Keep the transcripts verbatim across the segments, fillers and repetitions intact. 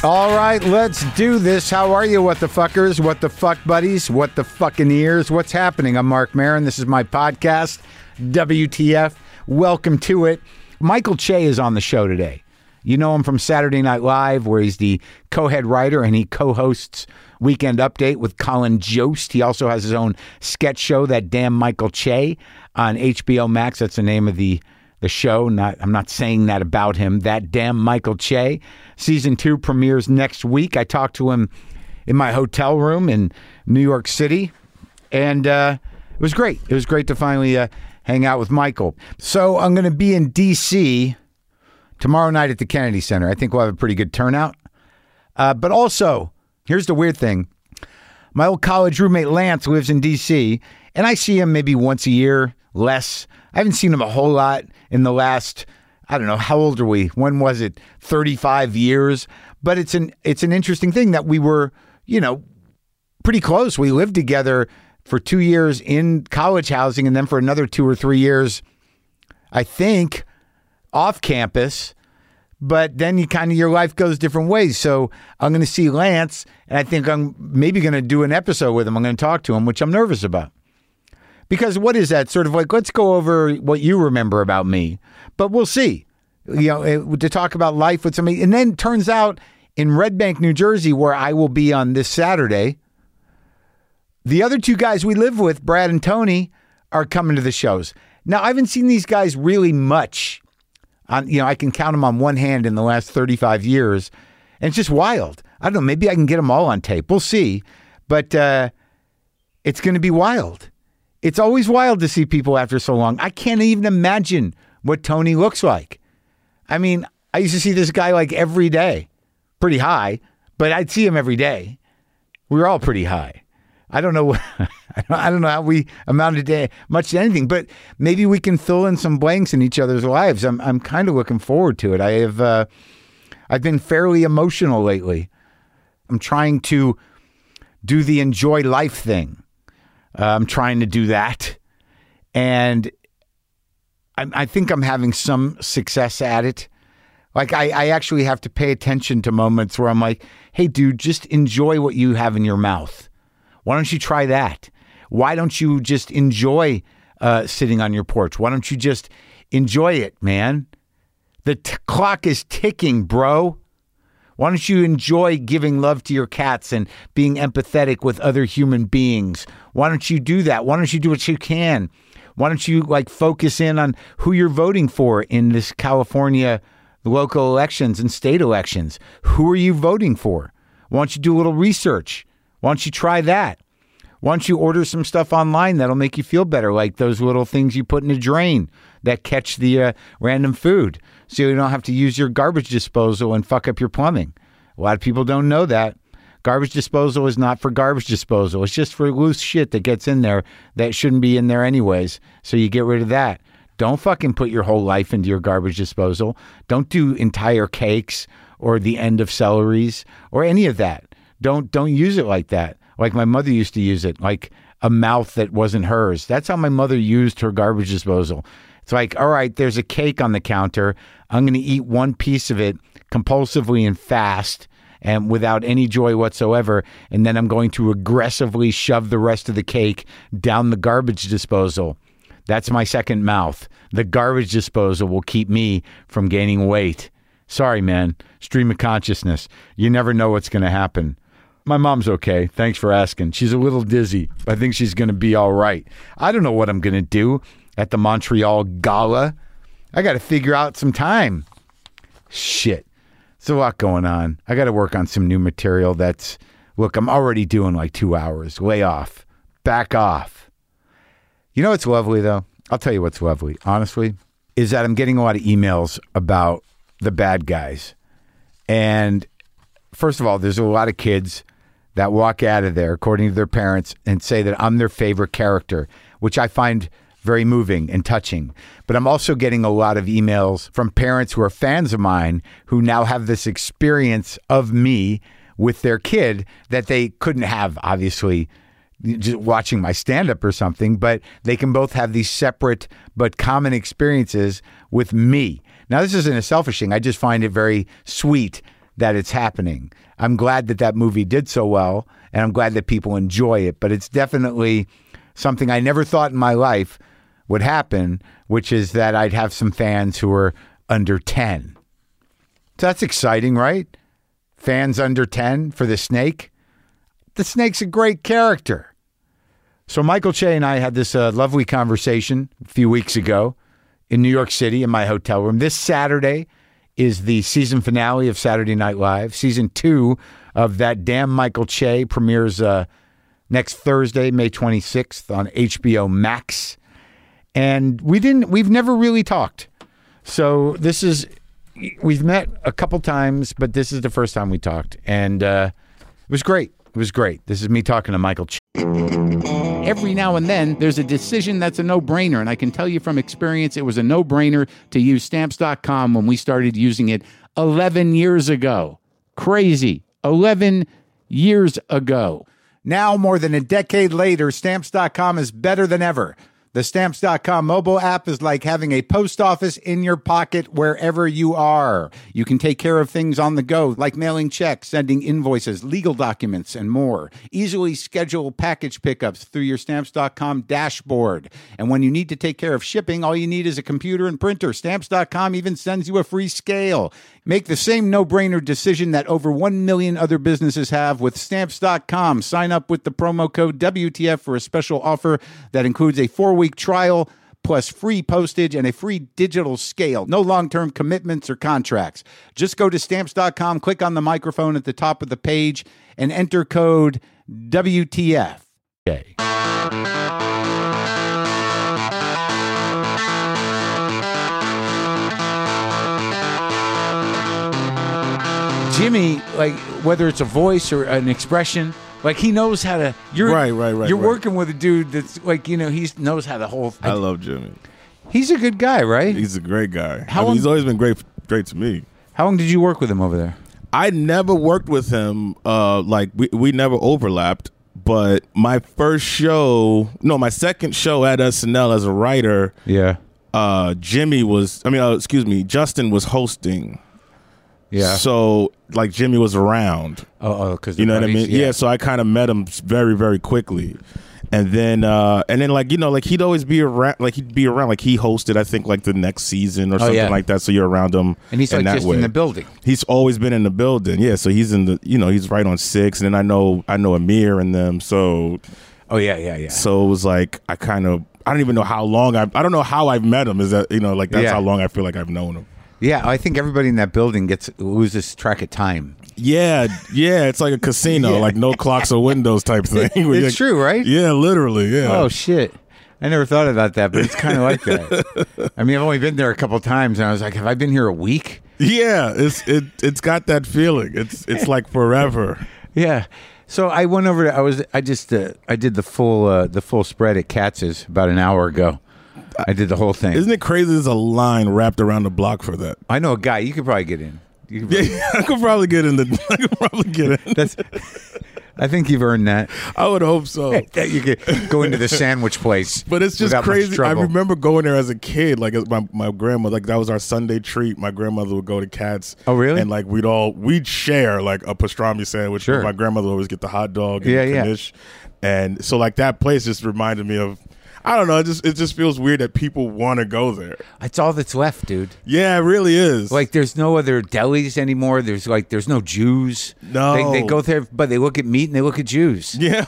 All right, let's do this. How are you, what the fuckers, what the fuck buddies, what the fucking ears? What's happening? I'm Mark Maron. This is my podcast, W T F. Welcome to it. Michael Che is on the show today. You know him from Saturday Night Live, where he's the co-head writer and he co-hosts Weekend Update with Colin Jost. He also has his own sketch show, That Damn Michael Che, on H B O Max. That's the name of the the show. Not, I'm not saying that about him. That Damn Michael Che. Season two premieres next week. I talked to him in my hotel room in New York City, and uh, it was great. It was great to finally uh, hang out with Michael. So I'm going to be in D C tomorrow night at the Kennedy Center. I think we'll have a pretty good turnout. Uh, but also, here's the weird thing. My old college roommate Lance lives in D C, and I see him maybe once a year, less. I haven't seen him a whole lot in the last, I don't know, how old are we? When was it? thirty-five years. But it's an it's an interesting thing that we were, you know, pretty close. We lived together for two years in college housing, and then for another two or three years, I think, off campus. But then you kind of, your life goes different ways. So I'm going to see Lance, and I think I'm maybe going to do an episode with him. I'm going to talk to him, which I'm nervous about. Because what is that? Sort of like, let's go over what you remember about me. But we'll see. You know, to talk about life with somebody. And then it turns out in Red Bank, New Jersey, where I will be on this Saturday, the other two guys we live with, Brad and Tony, are coming to the shows. Now, I haven't seen these guys really much. On, you know, I can count them on one hand in the last thirty-five years. And it's just wild. I don't know. Maybe I can get them all on tape. We'll see. But uh, it's going to be wild. It's always wild to see people after so long. I can't even imagine what Tony looks like. I mean, I used to see this guy like every day. Pretty high, but I'd see him every day. We were all pretty high. I don't know. I don't know how we amounted to much to anything, but maybe we can fill in some blanks in each other's lives. I'm I'm kind of looking forward to it. I have uh, I've been fairly emotional lately. I'm trying to do the enjoy life thing. Uh, I'm trying to do that, and I, I think I'm having some success at it. Like I, I actually have to pay attention to moments where I'm like, "Hey, dude, just enjoy what you have in your mouth. Why don't you try that? Why don't you just enjoy uh, sitting on your porch? Why don't you just enjoy it, man? The t- clock is ticking, bro. Why don't you enjoy giving love to your cats and being empathetic with other human beings? Why don't you do that? Why don't you do what you can? Why don't you like focus in on who you're voting for in this California local elections and state elections? Who are you voting for? Why don't you do a little research? Why don't you try that? Why don't you order some stuff online that'll make you feel better, like those little things you put in a drain that catch the uh, random food, so you don't have to use your garbage disposal and fuck up your plumbing. A lot of people don't know that. Garbage disposal is not for garbage disposal. It's just for loose shit that gets in there that shouldn't be in there anyways, so you get rid of that. Don't fucking put your whole life into your garbage disposal. Don't do entire cakes or the end of celeries or any of that. Don't don't use it like that. Like my mother used to use it, like a mouth that wasn't hers. That's how my mother used her garbage disposal. It's like, all right, there's a cake on the counter. I'm going to eat one piece of it compulsively and fast and without any joy whatsoever. And then I'm going to aggressively shove the rest of the cake down the garbage disposal. That's my second mouth. The garbage disposal will keep me from gaining weight. Sorry, man. Stream of consciousness. You never know what's going to happen. My mom's okay. Thanks for asking. She's a little dizzy. I think she's going to be all right. I don't know what I'm going to do at the Montreal Gala. I got to figure out some time. Shit. There's a lot going on. I got to work on some new material that's, look, I'm already doing like two hours. Lay off. Back off. You know what's lovely, though? I'll tell you what's lovely, honestly, is that I'm getting a lot of emails about the bad guys. And first of all, there's a lot of kids that walk out of there, according to their parents, and say that I'm their favorite character, which I find very moving and touching. But I'm also getting a lot of emails from parents who are fans of mine who now have this experience of me with their kid that they couldn't have, obviously, just watching my stand-up or something, but they can both have these separate but common experiences with me. Now, this isn't a selfish thing. I just find it very sweet that it's happening. I'm glad that that movie did so well, and I'm glad that people enjoy it. But it's definitely something I never thought in my life would happen, which is that I'd have some fans who are under ten. So that's exciting, right? Fans under ten for the Snake. The Snake's a great character. So Michael Che and I had this uh, lovely conversation a few weeks ago in New York City in my hotel room. This Saturday is the season finale of Saturday Night Live. Season two of That Damn Michael Che premieres uh, next Thursday, May twenty-sixth on H B O Max. And we didn't, we've never really talked. So this is, we've met a couple times, but this is the first time we talked. And uh, it was great. It was great. This is me talking to Michael Che. Every now and then, there's a decision that's a no-brainer, and I can tell you from experience, it was a no-brainer to use Stamps dot com when we started using it eleven years ago. Crazy. eleven years ago. Now, more than a decade later, Stamps dot com is better than ever. The Stamps dot com mobile app is like having a post office in your pocket wherever you are. You can take care of things on the go, like mailing checks, sending invoices, legal documents, and more. Easily schedule package pickups through your Stamps dot com dashboard. And when you need to take care of shipping, all you need is a computer and printer. Stamps dot com even sends you a free scale. Make the same no-brainer decision that over one million other businesses have with Stamps dot com. Sign up with the promo code W T F for a special offer that includes a four-week trial plus free postage and a free digital scale. No long-term commitments or contracts. Just go to Stamps dot com, click on the microphone at the top of the page, and enter code W T F. Okay. Jimmy, like, whether it's a voice or an expression, like, he knows how to. You're, right, right, right. You're right. working with a dude that's like, you know, he knows how the whole. I, I love Jimmy. He's a good guy, right? He's a great guy. How I mean, long, he's always been great, great to me. How long did you work with him over there? I never worked with him. Uh, like we we never overlapped. But my first show, no, my second show at S N L as a writer. Yeah. Uh, Jimmy was. I mean, uh, excuse me. Justin was hosting. Yeah. So, like, Jimmy was around. Oh, because you know buddies, what I mean? Yeah. yeah so I kind of met him very, very quickly, and then, uh, and then, like, you know, like he'd always be around. Like he'd be around. Like he hosted, I think, like the next season or oh, something yeah. like that. So you're around him, and he's in like that just way. in the building. He's always been in the building. Yeah. So he's in the. You know, he's right on Six, and then I know I know Amir and them. So. Oh yeah, yeah, yeah. So it was like I kind of. I don't even know how long I. I don't know how I've met him. Is that you know like that's yeah. how long I feel like I've known him. Yeah, I think everybody in that building gets loses track of time. Yeah, yeah, it's like a casino, yeah. like no clocks or windows type thing. It's like, true, right? Yeah, literally, yeah. Oh, shit. I never thought about that, but it's kind of like that. I mean, I've only been there a couple times, and I was like, have I been here a week? Yeah, it's it it's got that feeling. It's it's like forever. Yeah. So I went over to, I was, I just, uh, I did the full, uh, the full spread at Katz's about an hour ago. I did the whole thing. Isn't it crazy there's a line wrapped around the block for that? I know a guy. You could probably get in. You could probably, yeah, I could probably get in the. I could probably get in. That's. I think you've earned that. I would hope so. That you could go into the sandwich place. But it's just crazy. I remember going there as a kid. Like my my grandmother, like that was our Sunday treat. My grandmother would go to Katz. Oh, really? And like we'd all we'd share like a pastrami sandwich. Sure. My grandmother would always get the hot dog and yeah, the knish. Yeah. And so like that place just reminded me of. I don't know. It just it just feels weird that people want to go there. It's all that's left, dude. Yeah, it really is. Like, there's no other delis anymore. There's like, there's no Jews. No, they, they go there, but they look at meat and they look at Jews. Yeah,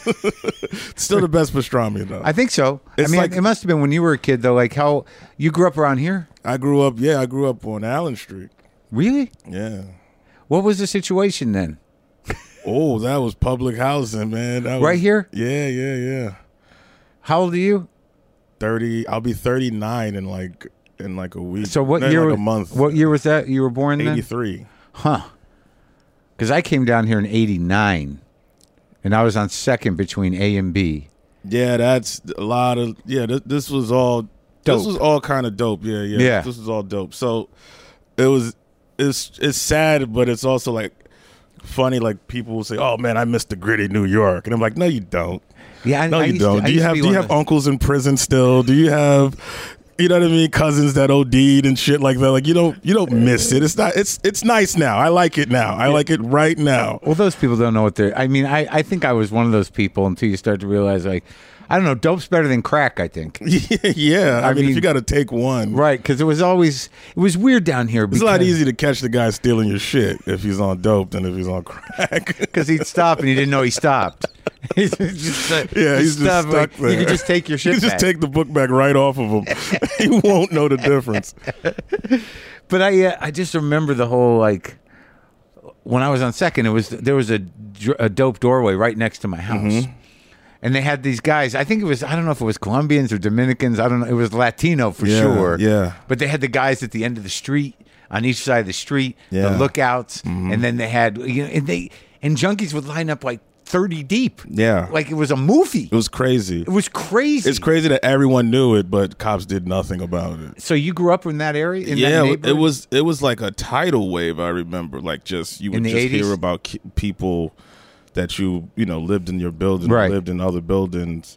still the best pastrami though. I think so. It's I mean, like, it must have been when you were a kid though. Like, how you grew up around here? I grew up. Yeah, I grew up on Allen Street. Really? Yeah. What was the situation then? Oh, that was public housing, man. That right was, here? Yeah, yeah, yeah. How old are you? Thirty. I'll be thirty-nine in like in like a week. So what no, year? Like a month. What year was that? You were born then? eighty-three. Huh. Because I came down here in eighty-nine, and I was on second between A and B. Yeah, that's a lot of. Yeah, this, this was all. Dope. This was all kind of dope. Yeah, yeah. Yeah. This was all dope. So it was. It's it's sad, but it's also like funny. Like people will say, "Oh man, I miss the gritty New York," and I'm like, "No, you don't." Yeah, I, no, I you used don't. To, do you have do you have the... uncles in prison still? Do you have You know what I mean? Cousins that OD'd and shit like that. Like you don't you don't miss it. It's not. It's it's nice now. I like it now. I like it right now. Well, those people don't know what they're. I mean, I, I think I was one of those people until you start to realize, like, I don't know, dope's better than crack. I think. yeah. I, I mean, mean, if you got to take one, right? Because it was always it was weird down here. It's a lot easier to catch the guy stealing your shit if he's on dope than if he's on crack. Because he'd stop and he didn't know he stopped. he's just, uh, yeah, he's just stuck like, there. You could just take your shit. You just back. take the book back right off of him. He won't know the difference. But I, uh, I just remember the whole like when I was on Second, it was there was a, a dope doorway right next to my house, mm-hmm. and they had these guys. I think it was I don't know if it was Colombians or Dominicans. I don't know. It was Latino for yeah, sure. Yeah. But they had the guys at the end of the street on each side of the street, yeah. the lookouts, mm-hmm. and then they had you know and they and junkies would line up like thirty deep. Yeah. Like it was a movie. It was crazy. It was crazy. It's crazy that everyone knew it, but cops did nothing about it. So you grew up in that area? In yeah, that it was it was like a tidal wave, I remember. Like just, you would just eighties? hear about ki- people that you, you know, lived in your building, right. lived in other buildings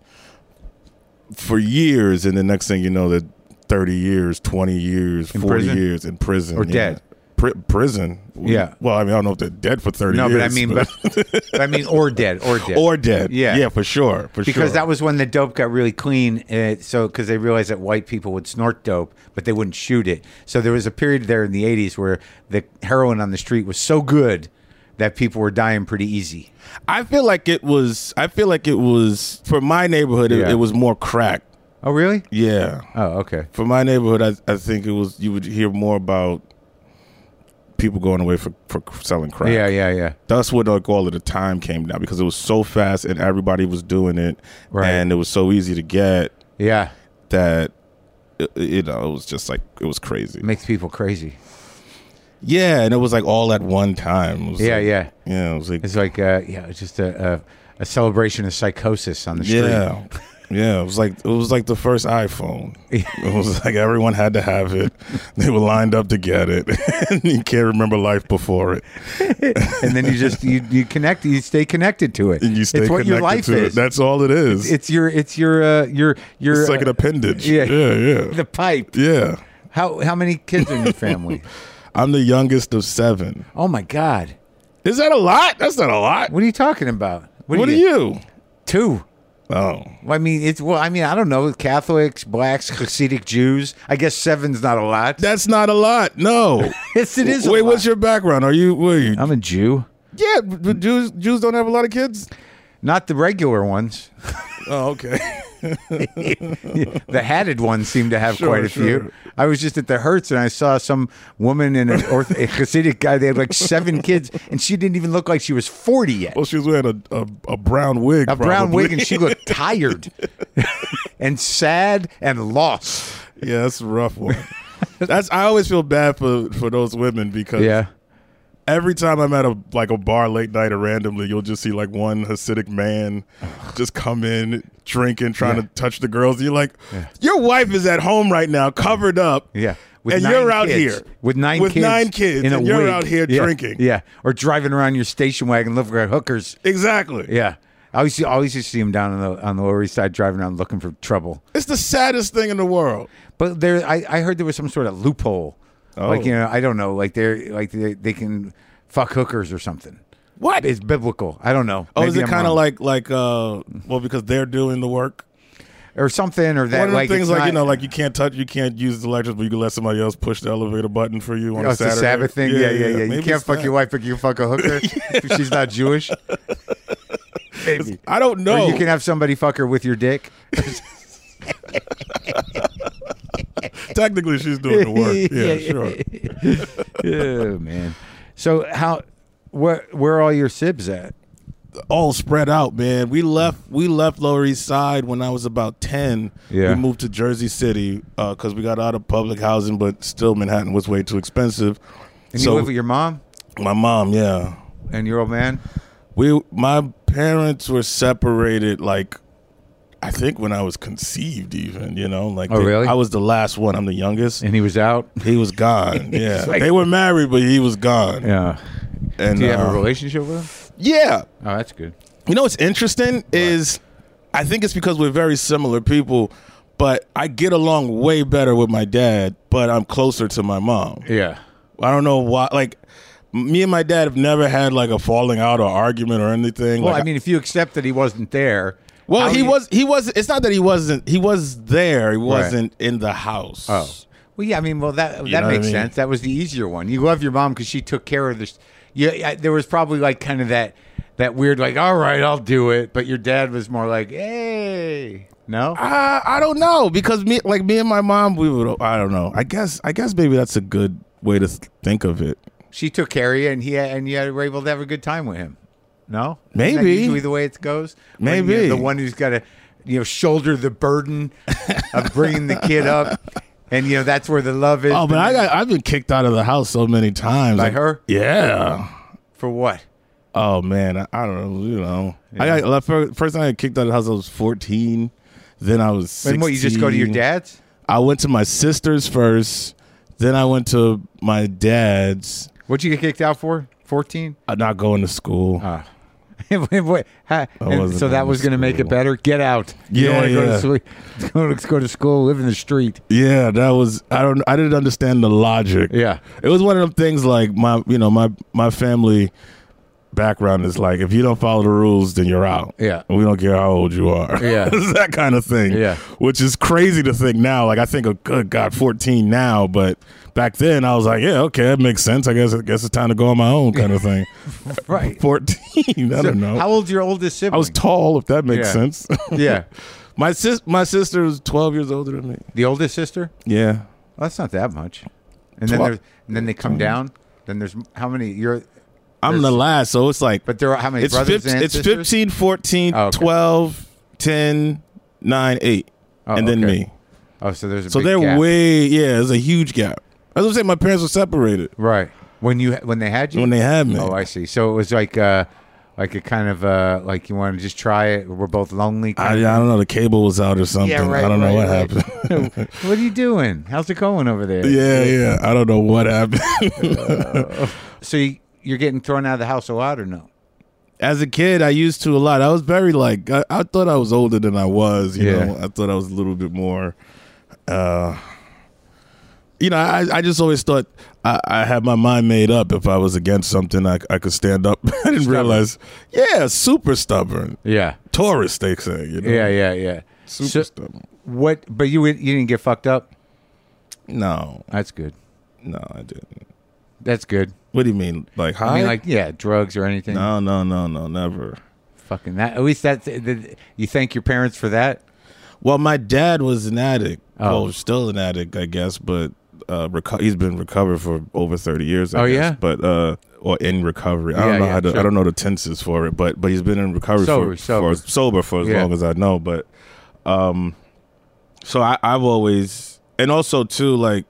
for years, and the next thing you know, that thirty years, twenty years, in forty prison? years in prison. Or yeah. dead. Pri- prison. Yeah. Well, I mean, I don't know if they're dead for thirty no, years. No, but I mean, but, but I mean, or dead, or dead, or dead. Yeah, yeah, for sure, for because sure. that was when the dope got really clean. Uh, so because they realized that white people would snort dope, but they wouldn't shoot it. So there was a period there in the eighties where the heroin on the street was so good that people were dying pretty easy. I feel like it was. I feel like it was for my neighborhood. It, yeah. it was more crack. Oh, really? Yeah. Oh, okay. For my neighborhood, I, I think it was. You would hear more about people going away for, for selling crack. Yeah, yeah, yeah. That's what like all of the time came down because it was so fast and everybody was doing it, right. and it was so easy to get. Yeah. That it, you know, it was just like it was crazy. It makes people crazy. Yeah, and it was like all at one time. It was yeah, like, yeah. Yeah, it was like it's like uh, yeah, it's just a, a a celebration of psychosis on the street. Yeah. Yeah, it was like it was like the first iPhone. It was like everyone had to have it. They were lined up to get it. And you can't remember life before it. And then you just you, you connect, you stay connected to it. And you stay it's connected what your life to is. it. That's all it is. It's, it's your it's your uh, your your. It's like an uh, appendage. Yeah, yeah, yeah. The pipe. Yeah. How how many kids are in your family? I'm the youngest of seven. Oh my God. Is that a lot? That's not a lot. What are you talking about? What, what are you? you? Two. Oh, well, I mean, it's well. I mean, I don't know. Catholics, blacks, Hasidic Jews. I guess seven's not a lot. That's not a lot. No. Yes, it is. Wait, a what's lot. your background? Are you? Where are you? I'm a Jew. Yeah, but Jews Jews don't have a lot of kids. Not the regular ones. Oh, okay. The hatted ones seem to have sure, quite a sure. few. I was just at the Hertz and I saw some woman and an orth- a Hasidic guy. They had like seven kids, and she didn't even look like she was forty yet. Well, she was wearing a, a, a brown wig. A probably. brown wig, and she looked tired and sad and lost. Yeah, that's a rough one. That's I always feel bad for, for those women because yeah. every time I'm at a like a bar late night or randomly, you'll just see like one Hasidic man just come in drinking, trying Yeah. to touch the girls. You're like, Yeah. your wife is at home right now, covered up. Yeah. With and nine you're out kids. here with nine with kids nine kids, in a and you're wig. out here Yeah. drinking. Yeah, or driving around your station wagon looking for hookers. Exactly. Yeah, I always see, I always used to see him down on the on the Lower East Side driving around looking for trouble. It's the saddest thing in the world. But there, I, I heard there was some sort of loophole. Oh. Like you know, I don't know. Like they're like they, they can fuck hookers or something. What? It's biblical. I don't know. Oh, Maybe is it I'm kind of wrong. like like uh well because they're doing the work? or something, or that One of the like things it's like not, you know, like you can't touch, you can't use the electric, but you can let somebody else push the elevator button for you on oh, a it's Saturday. a Sabbath thing. Yeah, yeah, yeah. You Maybe can't it's fuck that. your wife, but you can fuck a hooker if she's not Jewish. Maybe. I don't know. Or you can have somebody fuck her with your dick. Technically, she's doing the work. Yeah, sure. Oh man. So how where where are all your sibs at? All spread out, man. We left. We left Lower East Side when I was about ten. Yeah. We moved to Jersey City because we got out of public housing, but still Manhattan was way too expensive. And so you live with your mom my mom, yeah. and your old man? We my parents were separated like I think when I was conceived, even you know, like Oh, they- really? I was the last one. I'm the youngest. And he was out? He was gone. Yeah, like- they were married, but he was gone. Yeah. And Do you have uh, a relationship with him? Yeah. Oh, that's good. You know what's interesting is I think it's because we're very similar people, But I get along way better with my dad, but I'm closer to my mom. Yeah. I don't know why. Like, me and my dad have never had like a falling out or argument or anything. Well, like, I mean, if you accept that he wasn't there. well, how he you- was. He was. It's not that he wasn't. He was there. He wasn't in the house. Oh. Well, yeah, I mean, well, that You that know what makes I mean? sense. That was the easier one. You love your mom because she took care of this. Yeah, I- there was probably like kind of that that weird, like, all right, I'll do it. But your dad was more like, hey, no? Uh, I don't know because me, like me and my mom, we would. I don't know. I guess. I guess maybe that's a good way to think of it. She took care of you, and he and you were able to have a good time with him. No, Isn't that Maybe. usually the way it goes. When Maybe. you're the one who's got to, you know, shoulder the burden of bringing the kid up, and you know that's where the love is. Oh, but I got. I've been kicked out of the house so many times. By Like, her? Yeah. For what? Oh man, I, I don't know. You know, I got first, first time I got kicked out of the house. I was fourteen. Then I was sixteen. And what? You just go to your dad's? I went to my sister's first. Then I went to my dad's. What'd you get kicked out for? Fourteen. I'm not going to school. Ah. Wait, wait, ha- and wasn't so that going was to going to make it school. better. Get out. You Yeah, don't want to go yeah. to school. Go to, go to school. Live in the street. Yeah, that was. I don't. I didn't understand the logic. Yeah. It was one of them things like my, you know, my my family background is like if you don't follow the rules, then you're out. Yeah. And we don't care how old you are. Yeah. It's that kind of thing. Yeah. Which is crazy to think now. Like I think of good God, fourteen now, but back then I was like, yeah, okay, that makes sense. I guess I guess it's time to go on my own kind of thing. Right. fourteen. I So don't know. How old's your oldest sibling? I was tall, if that makes Yeah. sense. Yeah. my sis, my sister was twelve years older than me. The oldest sister? Yeah. Well, that's not that much. And then Twelve. there's, and then they come down. Then there's how many? You're. I'm There's- the last, so it's like But there are how many it's brothers fifteen, and it's sisters? fifteen, fourteen, Oh, okay. twelve, ten, nine, eight, Oh, and then okay. me. Oh, so there's a So big they're gap. way yeah, there's a huge gap. As I'm saying, my parents were separated right when you when they had you. when they had me. Oh, I see. So it was like uh like a kind of uh like you want to just try it. We're both lonely. I, I kind don't know, the cable was out or something. Yeah, right, I don't know right, what right. happened. of, what are you doing? How's it going over there? yeah, yeah. I don't know what happened. So you, you're getting thrown out of the house a lot or no? As a kid, I used to a lot. I was very like I, I thought I was older than I was. You Yeah. know, I thought I was a little bit more. Uh, you know, I, I just always thought I, I had my mind made up. If I was against something, I, I could stand up. I didn't Stubborn. realize. Yeah, super stubborn. Yeah. Taurus, they say. You know? Yeah, yeah, yeah. Super So, stubborn. what? But you you didn't get fucked up. No, That's good. no, I didn't. That's good. What do you mean? Like high? I mean, like yeah, drugs or anything. no, no, no, no, never. Fucking that. At least that's. You thank your parents for that. Well, my dad was an addict. Oh. Well, still an addict, I guess, but uh, reco- he's been recovered for over thirty years. I Oh, guess. yeah? But uh, or in recovery. I Yeah, don't know yeah, how to, sure. I don't know the tenses for it, but but he's been in recovery Sober, for, sober. for sober for as Yeah. long as I know. But um, so I, I've always and also too like,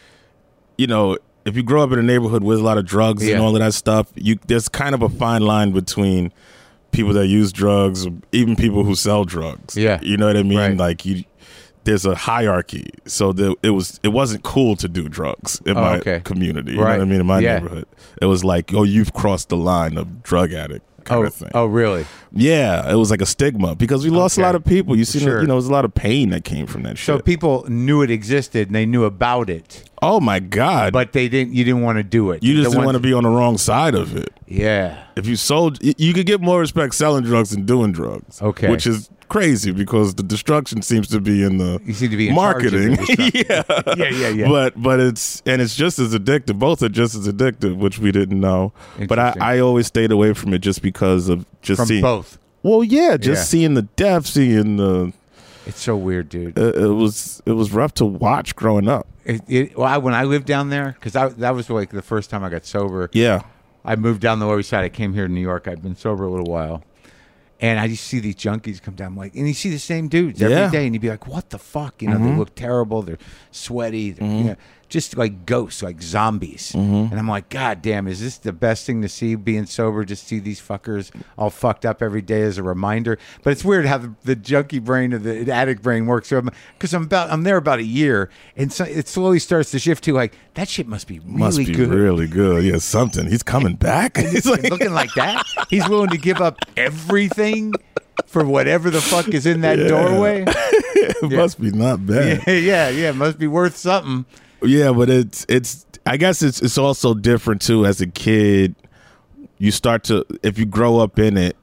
you know, if you grow up in a neighborhood with a lot of drugs Yeah. and all of that stuff, you there's kind of a fine line between people that use drugs, even people who sell drugs. Yeah. You know what I mean? Right. Like you, there's a hierarchy. So there, it was it wasn't cool to do drugs in Oh, my okay. community. You Right. know what I mean? In my Yeah. neighborhood, it was like, oh, you've crossed the line of drug addict kind Oh, of thing. oh, really? Yeah, it was like a stigma because we lost Okay. a lot of people. You see, Sure. you know, there's a lot of pain that came from that So shit. people knew it existed and they knew about it, oh my God! but they didn't. You didn't want to do it. you just The didn't ones- want to be on the wrong side of it. Yeah. If you sold, y- you could get more respect selling drugs than doing drugs. Okay. Which is crazy because the destruction seems to be in the You seem to be in charge of marketing. the yeah. Yeah, yeah, yeah. But but it's and it's just as addictive. Both are just as addictive, which we didn't know. But I, Interesting. I always stayed away from it just because of just From seeing both. Well, yeah, just Yeah. seeing the death, seeing the It's so weird, dude. it, it was it was rough to watch growing up. It, it, well, I, when I lived down there, because that was like the first time I got sober. Yeah. I moved down the Lower East Side. I came here to New York. I'd been sober a little while. And I just see these junkies come down, I'm like, and you see the same dudes every Yeah. day, and you'd be like, "What the fuck?" You know, they look terrible. They're sweaty. They're, you know, just like ghosts, like zombies. And I'm like, God damn, is this the best thing to see? Being sober, just see these fuckers all fucked up every day as a reminder. But it's weird how the, the junkie brain or the addict brain works. So because I'm, I'm about, I'm there about a year, and so it slowly starts to shift to like that shit must be really Must be good. really good. Yeah, something. He's coming back. He's like, Looking like that, he's willing to give up everything for whatever the fuck is in that Yeah. doorway. it Yeah. must be not bad. Yeah, yeah, yeah. It must be worth something. Yeah, but it's it's. I guess it's it's also different too. As a kid, you start to if you grow up in it,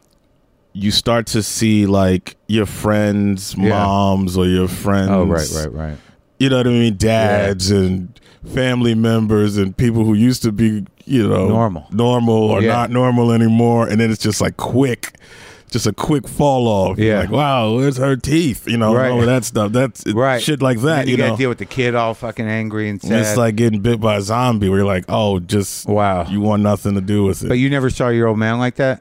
you start to see like your friends' Yeah. moms or your friends. Oh, right, right, right. You know what I mean? Dads and family members and people who used to be, you know, Normal. normal or Yeah. not normal anymore, and then it's just like quick. Just a quick fall off. You're Yeah. like, wow, where's her teeth? You know, Right. all of that stuff. That's Right. shit like that. And you, you got know, to deal with the kid all fucking angry and sad. it's like getting bit by a zombie. Where you're like, oh, just wow. you want nothing to do with it. But you never saw your old man like that?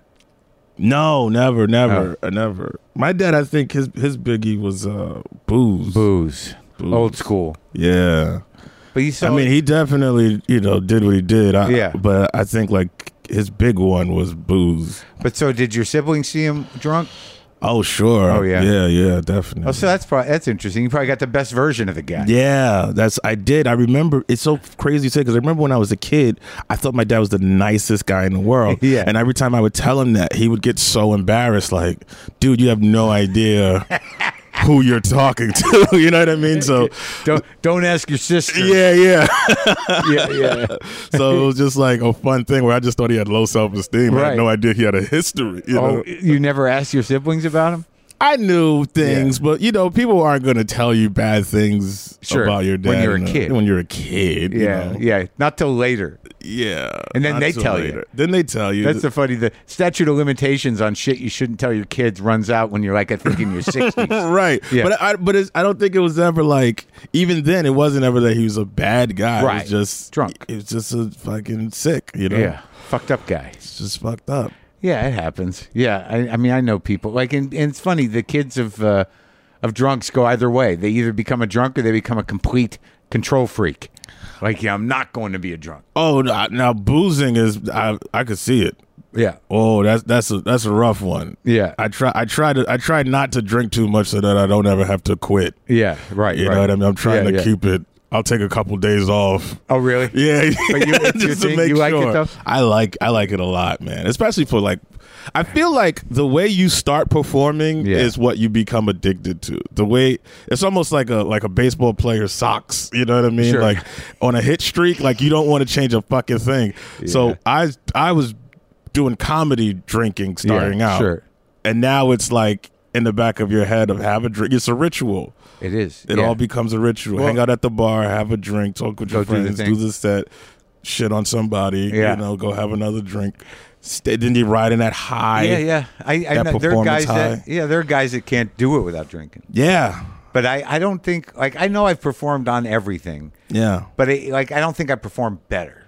no, never, never, Oh. uh, never. My dad, I think his his biggie was uh, booze. Booze. Booze. Old school. Yeah. But you saw I mean, he definitely, you know, did what he did. I, Yeah. But I think like his big one was booze. But so did your siblings see him drunk? Oh, sure. Oh, yeah. Yeah, yeah, definitely. Oh, so that's probably that's interesting. You probably got the best version of the guy. Yeah, that's I did. I remember. It's so crazy to say because I remember when I was a kid, I thought my dad was the nicest guy in the world. Yeah. And every time I would tell him that, he would get so embarrassed. Like, dude, you have no idea who you're talking to. You know what I mean? So Don't don't ask your sister. yeah, yeah. yeah, yeah. So it was just like a fun thing where I just thought he had low self esteem. I Right. had no idea he had a history. You Oh, know? you never asked your siblings about him? I knew things, but you know, people aren't going to tell you bad things Sure. about your dad When you're a and, uh, kid. When you're a kid, you Yeah, know? yeah. Not till later. Yeah. And then not they till tell you. later. Then they tell you. That's the funny. The statute of limitations on shit you shouldn't tell your kids runs out when you're like I think in your sixties. right. Yeah. But I but it's, I don't think it was ever like even then it wasn't ever that he was a bad guy. It Right. was just Drunk. It was just a fucking sick, you know. Yeah, fucked up guy. It's just fucked up. Yeah, it happens. Yeah, I, I mean, I know people like, and, and it's funny. The kids of uh, of drunks go either way. They either become a drunk or they become a complete control freak. Like, yeah, I'm not going to be a drunk. Oh, now, now boozing is I I could see it. Yeah, Oh, that's that's a that's a rough one. yeah, I try I try to I try not to drink too much so that I don't ever have to quit. yeah. Right. You right. know what I mean? I'm trying Yeah, to yeah. keep it. I'll take a couple days off. Oh, really? Yeah, But you- it's your just to thing? make You like it, sure. though? I like I like it a lot, man. Especially for like, I feel like the way you start performing Yeah. is what you become addicted to. The way it's almost like a like a baseball player's socks. You know what I mean? Sure. Like on a hit streak, like you don't want to change a fucking thing. Yeah. So I I was doing comedy drinking starting Yeah, out, sure. and now it's like in the back of your head of have a drink. It's a ritual. It is. It yeah. all becomes a ritual. Well- Hang out at the bar, have a drink, talk with your Go do the friends, thing. do the set, shit on somebody, Yeah. you know, go have another drink. Stay, then you ride in that high. Yeah, yeah. I, I That know there are guys performance that yeah, there are guys that can't do it without drinking. Yeah. But I, I don't think like I know I've performed on everything, Yeah. but it, like I don't think I perform better.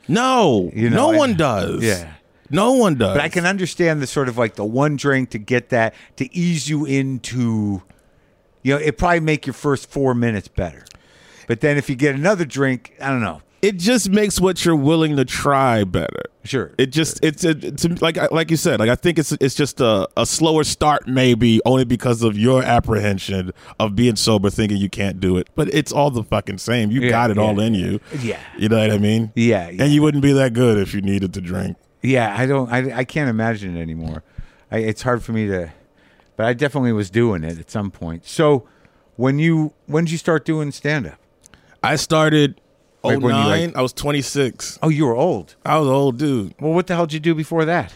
No. You know, no I- one does. Yeah. No one does. But I can understand the sort of like the one drink to get that to ease you into, you know, it probably make your first four minutes better. But then if you get another drink, I don't know. It just makes what you're willing to try better. Sure. It just it's it, it's like like you said, like I think it's it's just a, a slower start maybe only because of your apprehension of being sober, thinking you can't do it. But it's all the fucking same. You Yeah, got it yeah, all in you. Yeah. You know what I mean? Yeah, yeah. And you wouldn't be that good if you needed to drink. Yeah, I don't. I, I can't imagine it anymore. I, it's hard for me to, but I definitely was doing it at some point. So, when you when did you start doing stand up? I started oh Like when you, nine. like- I was twenty-six. Oh, you were old. I was an old dude. Well, what the hell did you do before that?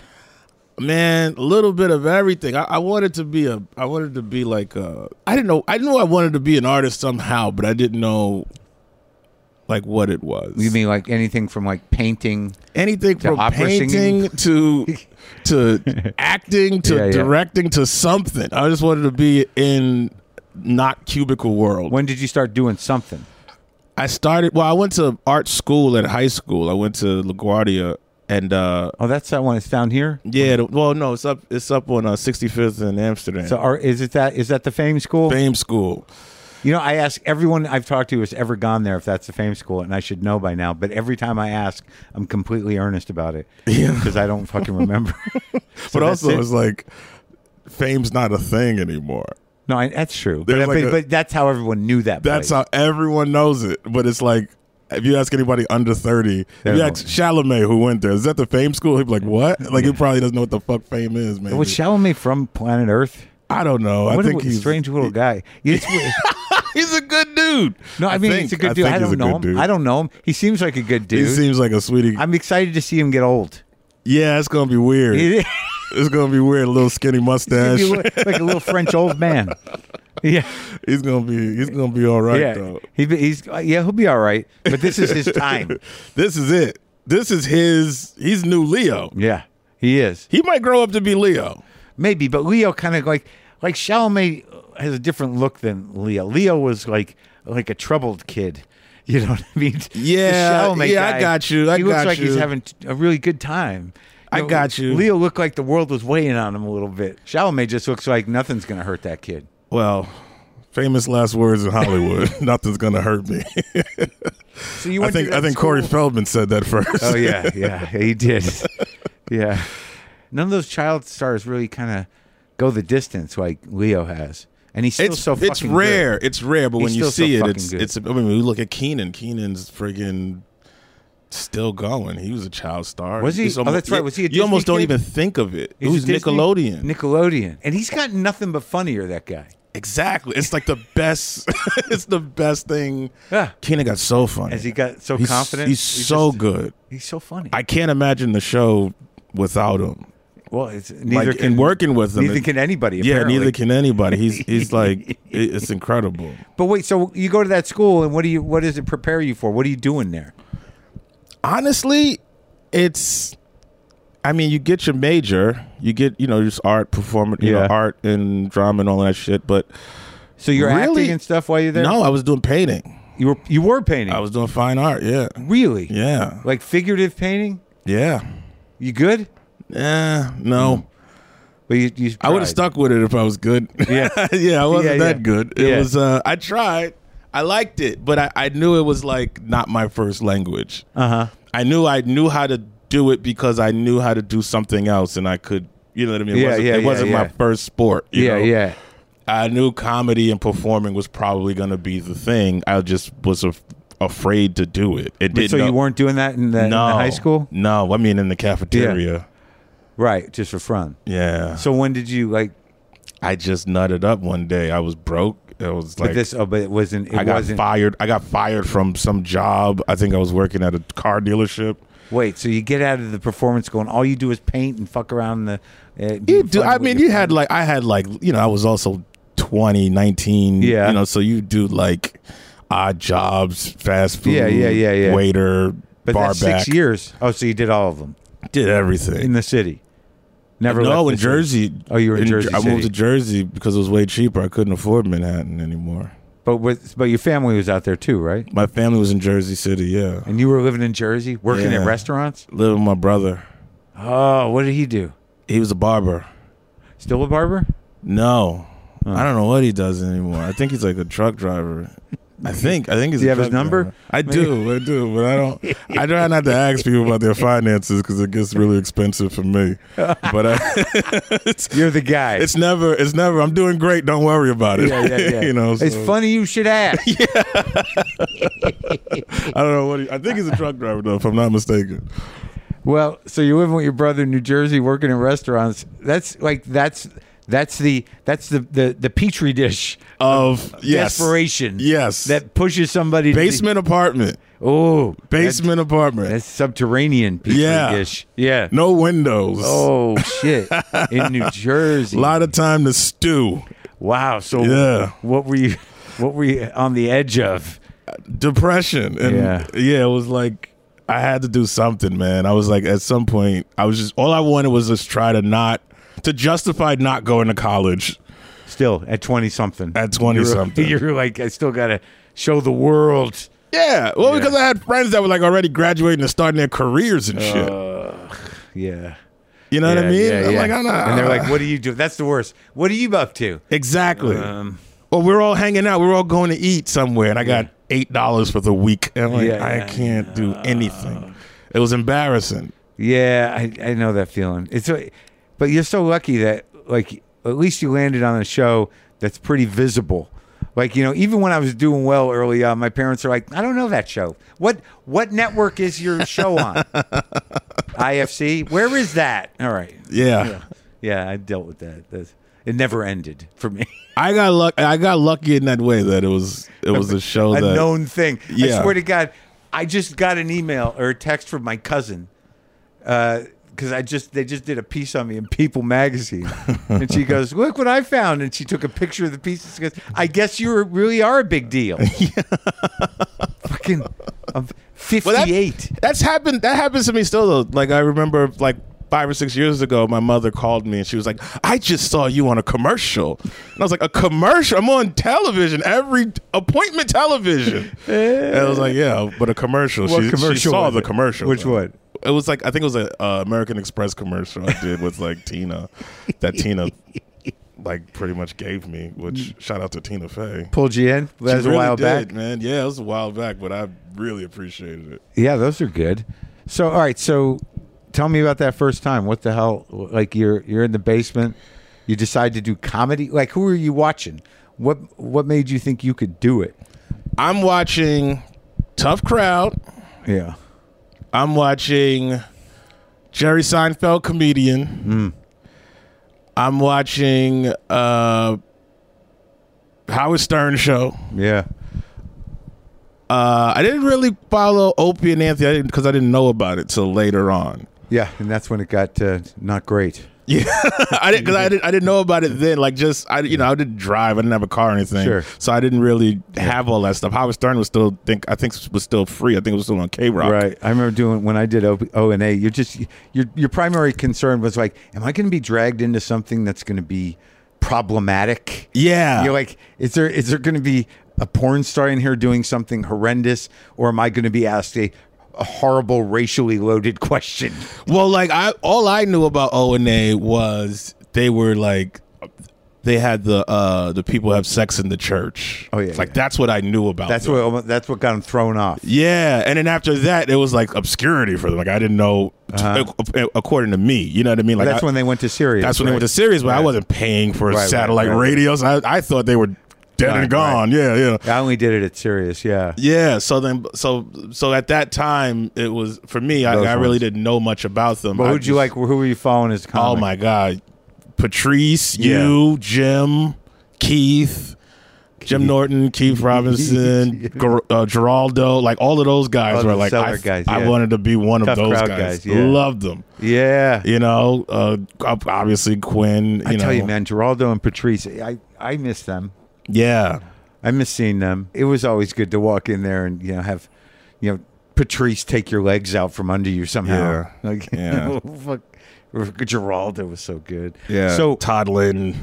Man, a little bit of everything. I, I wanted to be a. I wanted to be like a. I didn't know. I knew I wanted to be an artist somehow, but I didn't know like what it was. You mean like anything from like painting? Anything To from opera painting singing? to to acting to Yeah, yeah. directing to something. I just wanted to be in not cubicle world. When did you start doing something? I started. Well, I went to art school at high school. I went to LaGuardia, and uh, Oh, that's that one. It's down here. yeah. the- Well, no, it's up. It's up on uh, sixty-fifth in Amsterdam. So, are, is it that? Is that the Fame School? Fame School. You know, I ask everyone I've talked to who's ever gone there if that's the Fame School, and I should know by now. But every time I ask, I'm completely earnest about it because I don't fucking remember. So But that's also, it. it's like fame's not a thing anymore. No, I, that's true. But, There's but, like a- but that's how everyone knew that. That's place. how everyone knows it. But it's like, if you ask anybody under thirty, if They you don't ask Chalamet who went there, is that the Fame School? He'd be like, what? Like, he probably doesn't know what the fuck fame is, man. Was Chalamet from Planet Earth? I don't know. I What think a he's strange little guy. It's weird. he's a good dude. No, I mean think, he's a good I dude. think I he's don't a know good him. dude. I don't know him. He seems like a good dude. He seems like a sweetie. I'm excited to see him get old. Yeah, it's gonna be weird. He- It's gonna be weird. A little skinny mustache. He's like a little French old man. Yeah, he's gonna be. He's gonna be all right yeah. though. He, he's yeah, he'll be all right. But this is his time. This is it. This is his. He's new Leo. Yeah, he is. He might grow up to be Leo. Maybe, but Leo kind of like like Chalamet has a different look than Leo. Leo was like like a troubled kid. You know what I mean? Yeah, The Chalamet yeah, I guy, got you. I he looks got like you. he's having a really good time. I know, got you. Leo looked like the world was weighing on him a little bit. Chalamet just looks like nothing's going to hurt that kid. Well, famous last words in Hollywood. Nothing's gonna hurt me. So you I went to think that I think school? Corey Feldman said that first. Oh yeah, yeah, he did. Yeah, none of those child stars really kind of go the distance like Leo has, and he's still it's so fucking it's rare. good. It's rare, but He's when you still so see it, fucking it's good. it's. I mean, when you look at Keenan. Keenan's friggin' still going. He was a child star. Was he? It's Oh, that's right. Was he a You Disney almost don't kid? even think of it. It He's was a Disney- Nickelodeon. Nickelodeon, and he's got nothing but funnier. That guy. Exactly. It's like the best. It's the best thing. Yeah. Keenan got so funny. As he got so he's, confident, He's, so just- good. He's so funny. I can't imagine the show without him. well, it's neither Like, can and working with him. neither it- can anybody. Yeah, Apparently. neither can anybody. He's he's like it, it's incredible. But wait, so you go to that school, and what do you? What does it prepare you for? What are you doing there? Honestly, it's. I mean, you get your major, you get you know just art, performance, you Yeah. know, art and drama and all that shit. But So you're Really? acting and stuff while you're there. no, I was doing painting. you were you were painting. I was doing fine art. Yeah, really yeah, like figurative painting. yeah. You good? Yeah, no. But you, you I would have tried. stuck with it if I was good. Yeah. yeah, I wasn't Yeah, that yeah. good. It Yeah. was. Uh, I tried. I liked it, but I, I knew it was like not my first language. Uh huh. I knew I knew how to do it because I knew how to do something else, and I could. You know what I mean? It Yeah, wasn't, yeah, it yeah, wasn't yeah. my first sport. you Yeah, know? yeah. I knew comedy and performing was probably going to be the thing. I just was af- afraid to do it. It But didn't. so know- you weren't doing that in the, in the no high school, No, I mean in the cafeteria. right? Just for fun. Yeah. So when did you like? I just nutted up one day. I was broke. It was like but this, oh, but it wasn't. It I got wasn't. fired. I got fired from some job. I think I was working at a car dealership. Wait, so you get out of the performance going, all you do is paint and fuck around the. Uh, You be do. fun I with mean, your you had friends. like I had like you know I was also twenty, nineteen. Yeah. You know, so you do like odd jobs, fast food. Yeah, yeah, yeah, yeah. Waiter, But bar that's back. six years. Oh, so you did all of them Did everything. in the city. Never. no, left in the city. Jersey. Oh, you were in Jersey I moved to City. Jersey because it was way cheaper. I couldn't afford Manhattan anymore. But with but your family was out there too, right? My family was in Jersey City. Yeah, And you were living in Jersey, working Yeah. at restaurants. living with my brother. Oh, what did he do? He was a barber. Still a barber? No, I don't know what he does anymore. I think he's like a truck driver. I think. I think he's. Do you a have his truck number? driver. I do. I do. But I don't. I try not to ask people about their finances because it gets really expensive for me. But I, it's, You're the guy. it's never. It's never. I'm doing great. Don't worry about it. yeah, yeah, yeah. you know. it's so- funny you should ask. I don't know what. He, I think he's a truck driver though, if I'm not mistaken. Well, so you're living with your brother in New Jersey, working in restaurants. That's like that's that's the that's the the, the petri dish Of yes, desperation. yes. that pushes somebody basement apartment. To, oh, Basement apartment. That's, that's subterranean petri Yeah. dish. Yeah. No windows. Oh shit! In New Jersey. A lot of time to stew. Wow. So Yeah. what were you? What were you on the edge of? Depression. And Yeah. yeah, it was like I had to do something, man. I was like at some point I was just all I wanted was just try to not to justify not going to college Still at twenty something. at twenty something. You're like, I still gotta show the world. Yeah. Well, Yeah. because I had friends that were like already graduating and starting their careers and shit. Yeah. You know what I Yeah, mean? yeah, I'm yeah. like, I'm not, and they're like, "What do you do?" That's the worst. What are you up to? exactly. Um, Well, we're all hanging out. We're all going to eat somewhere, and I got eight dollars for the week. And I'm like, Yeah, I yeah, can't do anything. It was embarrassing. yeah, I, I know that feeling. It's, a- but you're so lucky that like at least you landed on a show that's pretty visible. Like, you know, even when I was doing well early on, my parents are like, "I don't know that show. What what network is your show on? I F C? Where is that?" All right. Yeah. Yeah, yeah, I dealt with that. That's, It never ended for me. I got luck. I got lucky in that way that it was it was a show a that known thing. Yeah. I swear to God, I just got an email or a text from my cousin because I just they just did a piece on me in People magazine, and she goes, "Look what I found," and she took a picture of the piece. She goes, "I guess you really are a big deal." Fucking, I'm fifty-eight. Well, that, that's happened. That happens to me still though. Like I remember, like. Five or six years ago, my mother called me and she was like, I just saw you on a commercial. And I was like, a commercial? I'm on television, every appointment television. And I was like, yeah, but a commercial. What she, commercial she saw was the it? commercial. Which one? It was like, I think it was a uh, American Express commercial I did with like Tina, that Tina like pretty much gave me, which shout out to Tina Fey. Pulled you in? That was She a really while did, back. man. Yeah, it was a while back, but I really appreciated it. Yeah, those are good. So, all right, so tell me about that first time. What the hell? Like you're you're in the basement. You decide to do comedy. Like who are you watching? What what made you think you could do it? I'm watching Tough Crowd. Yeah. I'm watching Jerry Seinfeld, comedian. Mm. I'm watching uh, Howard Stern show. Yeah. Uh, I didn't really follow Opie and Anthony because I, I didn't know about it till later on. Yeah, and that's when it got uh, not great. Yeah, I didn't because I didn't I didn't know about it then. Like just I you know I didn't drive. I didn't have a car or anything. Sure. So I didn't really have all that stuff. Howard Stern was still think I think was still free. I think it was still on K Rock. Right. I remember doing when I did O, o and A. You're just your your primary concern was like, am I going to be dragged into something that's going to be problematic? Yeah. You're like, is there is there going to be a porn star in here doing something horrendous, or am I going to be asked a, a horrible racially loaded question? Well, like I, all I knew about O and A was they were like, they had the uh, the people have sex in the church. Oh yeah, like yeah. that's what I knew about. That's them. what that's what got them thrown off. Yeah, and then after that, it was like obscurity for them. Like I didn't know, Uh-huh. according to me. You know what I mean? Like That's I, when they went to Sirius. That's when right? they went to Sirius, but Right. I wasn't paying for Right, right, satellite right. radios. I, I thought they were dead Right, and gone. Yeah, yeah. I only did it at Sirius. Yeah. Yeah, so then, so so at that time, it was for me. I, Those I really ones. didn't know much about them. But I who'd you just- like? Who were you following as comic? Oh my God, Patrice, Yeah. you, Jim, Keith, Jim Norton, Keith Robinson, Ger- uh, Geraldo, like all of those guys Oh, were the like, Cellar I, guys, I yeah. wanted to be one of Tough those crowd guys. guys, yeah. Loved them. Yeah. You know, uh, obviously Quinn. You I know, tell you, man, Geraldo and Patrice, I I miss them. Yeah. I miss seeing them. It was always good to walk in there and you know have, you know, Patrice take your legs out from under you somehow. Yeah. Like, Yeah. fuck. Geraldo was so good. Yeah. So Todd Lynn.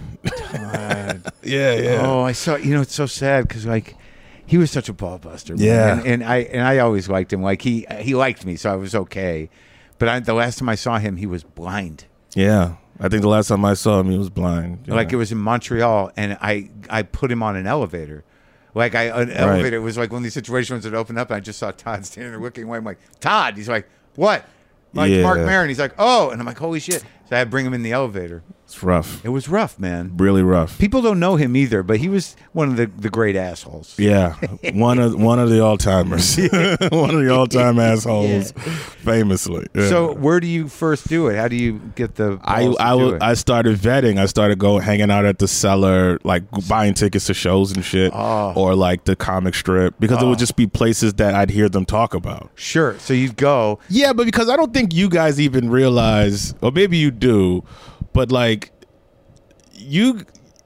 God. Yeah, yeah. Oh, I saw. You know, it's so sad because like he was such a ball buster. man. Yeah. and, and I and I always liked him. Like he he liked me, so I was okay. But I, the last time I saw him, he was blind. Yeah. I think the last time I saw him, he was blind. Yeah. Like it was in Montreal, and I I put him on an elevator. Like I an elevator was like one of these situations that opened up, and I just saw Todd standing there looking away. I'm like, Todd. He's like, what? I'm like Yeah. Mark Maron. He's like, oh, and I'm like, holy shit. So I had to bring him in the elevator. It's rough. It was rough, man. Really rough. People don't know him either, but he was one of the, the great assholes. Yeah, one of one of the all timers, one of the all time assholes, famously. Yeah. So where do you first do it? How do you get the? I balls to I, do w- it? I started vetting. I started going hanging out at the cellar, like buying tickets to shows and shit, Oh. or like the comic strip, because it Oh. would just be places that I'd hear them talk about. Sure. So you'd go. Yeah, but because I don't think you guys even realize, or maybe you do, but like you,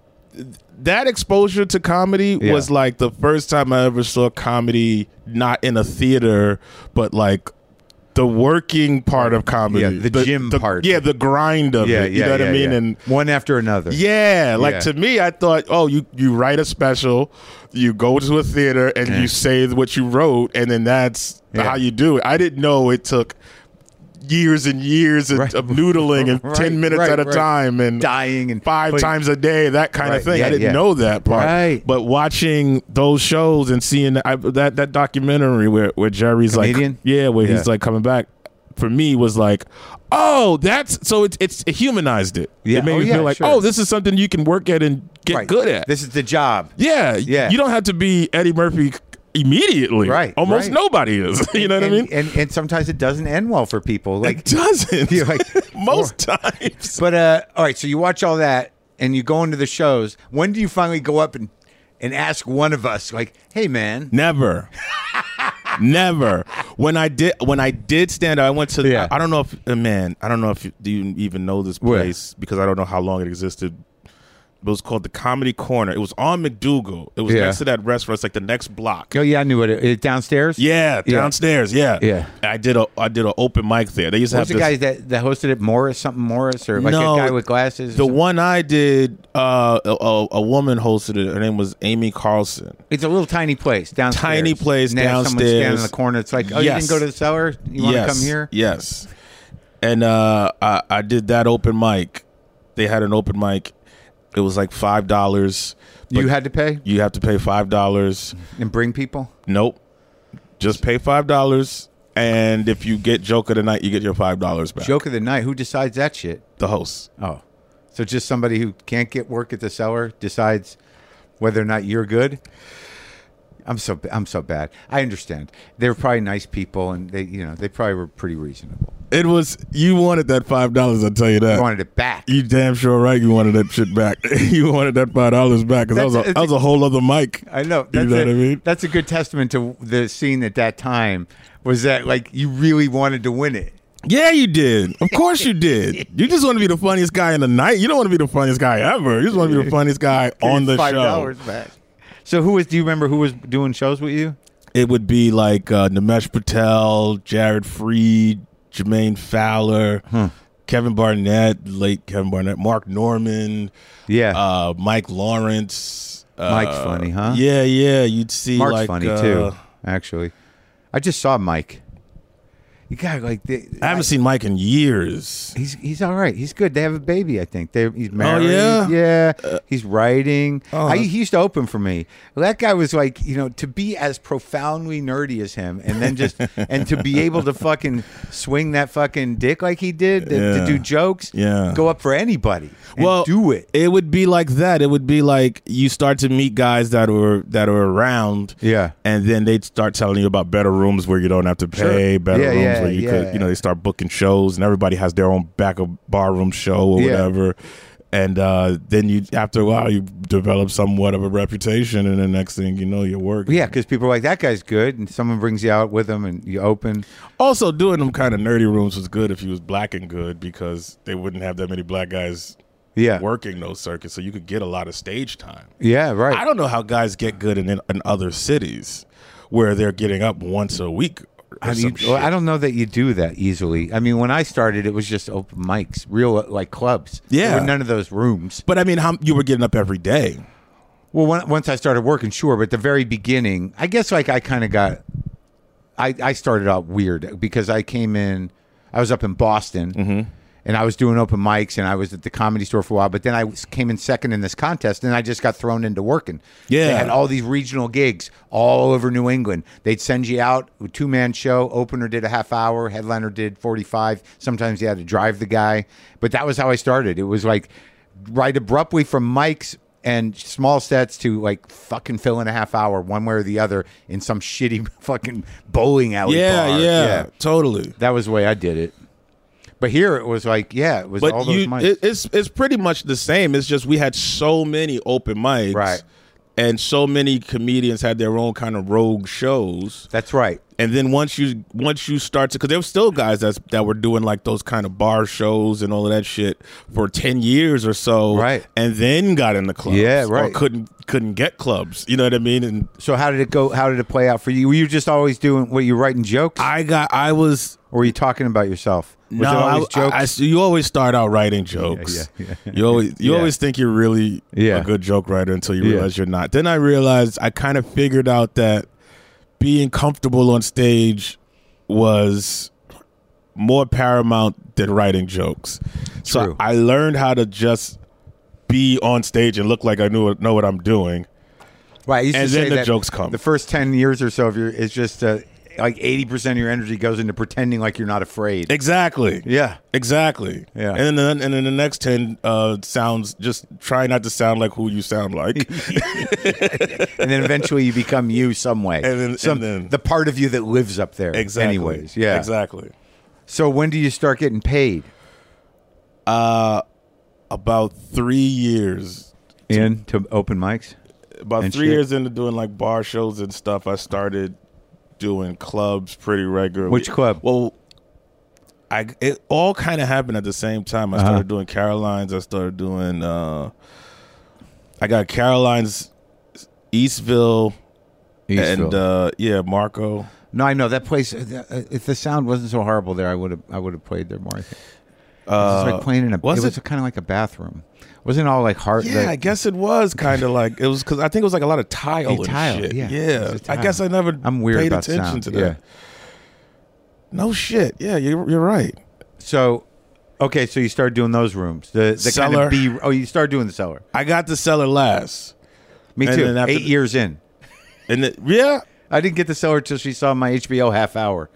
that exposure to comedy Yeah. was like the first time I ever saw comedy not in a theater, but like the working part of comedy, Yeah, the gym the- part. yeah, the grind of Yeah, it. You yeah, know what yeah, I mean? yeah. And one after another. yeah, like Yeah. to me, I thought, oh, you you write a special, you go to a theater, and Yeah. you say what you wrote, and then that's Yeah. how you do it. I didn't know it took years and years of, Right. of noodling and Right, ten minutes right, at a right. time and Dying and five putting- times a day, that kind Right, of thing. yeah, I didn't yeah. know that part. Right. But watching those shows and seeing I, that that documentary where, where Jerry's Comedian? like, yeah, where Yeah. he's like coming back, for me was like, oh, that's so it's it's it humanized it. Yeah. It made Oh, me yeah, feel like, sure. oh, this is something you can work at and get Right. good at. This is the job. yeah, Yeah. You don't have to be Eddie Murphy immediately. Right, Almost right. nobody is. You know what and, I mean? And, and sometimes it doesn't end well for people. Like, It doesn't. You're like, Most times. but uh, all right. So you watch all that. and you go into the shows, when do you finally go up and, and ask one of us, like, hey, man? Never. Never. When I did when I did stand up, I went to, Yeah. I, I don't know if, uh, man, I don't know if you, do you even know this Where? place because I don't know how long it existed. It was called the Comedy Corner. It was on McDougal. It was Yeah. next to that restaurant. It's like the next block. Oh, yeah, I knew it. It downstairs? Yeah, Yeah. downstairs. Yeah, Yeah. I did a I did an open mic there. They used to What was have the this, guy that, that hosted it, Morris, something Morris, or like No, a guy with glasses? or The something? one I did, uh, a, a, a woman hosted it. Her name was Amy Carlson. It's a little tiny place downstairs. Tiny place and they have someone downstairs. standing in the corner. It's like, oh, you Yes. didn't go to the cellar? You want to yes, come here? Yes. And uh, I, I did that open mic. They had an open mic. It was like five dollars. You had to pay You have to pay five dollars. and bring people? Nope. Just pay five dollars. And if you get joke of the night, you get your five dollars back. Joke of the night. Who decides that shit? The host. Oh. So just somebody who can't get work at the cellar decides whether or not you're good? I'm so I'm so bad. I understand. They were probably nice people, and they you know they probably were pretty reasonable. It was, you wanted that five dollars, I'll tell you that. I wanted it back. You damn sure right you wanted that shit back. You wanted that five dollars back because that was, That's- a, that was a whole other mic. I know. You That's know a, what I mean? That's a good testament to the scene at that time. Was that like you really wanted to win it? Yeah, you did. Of course you did. You just want to be the funniest guy in the night. You don't want to be the funniest guy ever. You just want to be the funniest guy on the Five show. dollars back. So who was? Do you remember who was doing shows with you? It would be like uh, Nimesh Patel, Jared Freed, Jermaine Fowler, Hmm. Kevin Barnett, late Kevin Barnett, Mark Norman, Yeah, uh, Mike Lawrence. Uh, Mike's funny, huh? Yeah, yeah. You'd see Mark's like funny uh, too. Actually, I just saw Mike. You got like the, I haven't seen Mike in years. He's he's all right. He's good. They have a baby, I think. They he's married. yeah? yeah. He's writing. Oh. I, he used to open for me. That guy was like, you know, to be as profoundly nerdy as him, and then just and to be able to fucking swing that fucking dick like he did, to, to Yeah. do jokes, Yeah. go up for anybody, and Well, do it. It would be like that. It would be like you start to meet guys that were that are around, Yeah. and then they'd start telling you about better rooms where you don't have to pay, Sure. better Yeah, rooms yeah, where you yeah. could, you know, they start booking shows, and everybody has their own back of barroom show or Yeah. whatever. And uh, then you, after a while, you develop somewhat of a reputation, and the next thing you know, you're working. Yeah, because people are like, that guy's good, and someone brings you out with them, and you open. Also, doing them kind of nerdy rooms was good if you was black and good because they wouldn't have that many black guys Yeah, working those circuits, so you could get a lot of stage time. yeah, right. I don't know how guys get good in, in other cities where they're getting up once a week. Or How do some you- shit. well, I don't know that you do that easily. I mean, when I started, it was just open mics, real like clubs. Yeah. There were none of those rooms. But I mean, how you were getting up every day? Well, when, once I started working, sure, but at the very beginning, I guess like I kind of got, I, I started out weird because I came in, I was up in Boston, Mm-hmm. and I was doing open mics, and I was at the Comedy Store for a while, but then I was, came in second in this contest, and I just got thrown into working. Yeah. They had all these regional gigs all over New England. They'd send you out, a two-man show, opener did a half hour, headliner did forty-five. Sometimes you had to drive the guy, but that was how I started. It was like right abruptly from mics and small sets to like fucking fill in a half hour one way or the other in some shitty fucking bowling alley Yeah, bar. yeah, totally. That was the way I did it. But here it was like, yeah, it was all But those you, mics. it, it's it's pretty much the same. It's just we had so many open mics, Right. And so many comedians had their own kind of rogue shows. That's right. And then once you once you start to, because there were still guys that's, that were doing like those kind of bar shows and all of that shit for ten years or so, Right. And then got in the clubs, Yeah, or right. couldn't couldn't get clubs. You know what I mean? And So how did it go? How did it play out for you? Were you just always doing what you writing jokes, I got I was or were you talking about yourself? Was no, it always I, jokes? I- I- you always start out writing jokes. yeah, yeah. You always you Yeah. always think you're really Yeah. a good joke writer until you Yeah. realize you're not. Then I realized I kind of figured out that being comfortable on stage was more paramount than writing jokes. So True. I learned how to just be on stage and look like I knew know what I'm doing. Right. I used And to then say the that jokes come. The first ten years or so of your is just uh, like eighty percent of your energy goes into pretending like you're not afraid. Exactly. Yeah. Exactly. Yeah. And then and then the next ten uh, sounds just try not to sound like who you sound like. And then eventually you become you some way. And then- some, and then- the part of you that lives up there. Exactly. Anyways. Yeah. Exactly. So when do you start getting paid? about three years in to open mics. About and three shit? years into doing like bar shows and stuff, I started doing clubs pretty regularly. Which club? Well, I it all kind of happened at the same time. I Uh-huh. started doing Caroline's. I started doing. Uh, I got Caroline's, Eastville, Eastville. and uh, yeah, Marco. No, I know that place. uh, If the sound wasn't so horrible there, I would have. I would have played there more. I think. It was Uh, like playing in a. was it was it? kind of like a bathroom. Wasn't it all like hard. Yeah, the- I guess it was kind of like it was because I think it was like a lot of tile Hey, and tile, shit. yeah. Yeah, It was a I tile. guess I never. I'm weird paid about attention sound. to that. Yeah. No shit. Yeah, you're you're right. So, okay, so you started doing those rooms. The the kind Cellar. of B. Oh, you started doing the cellar. I got the cellar last, Me And too. then after Eight the- years in. and the, yeah, I didn't get the cellar till she saw my H B O half hour.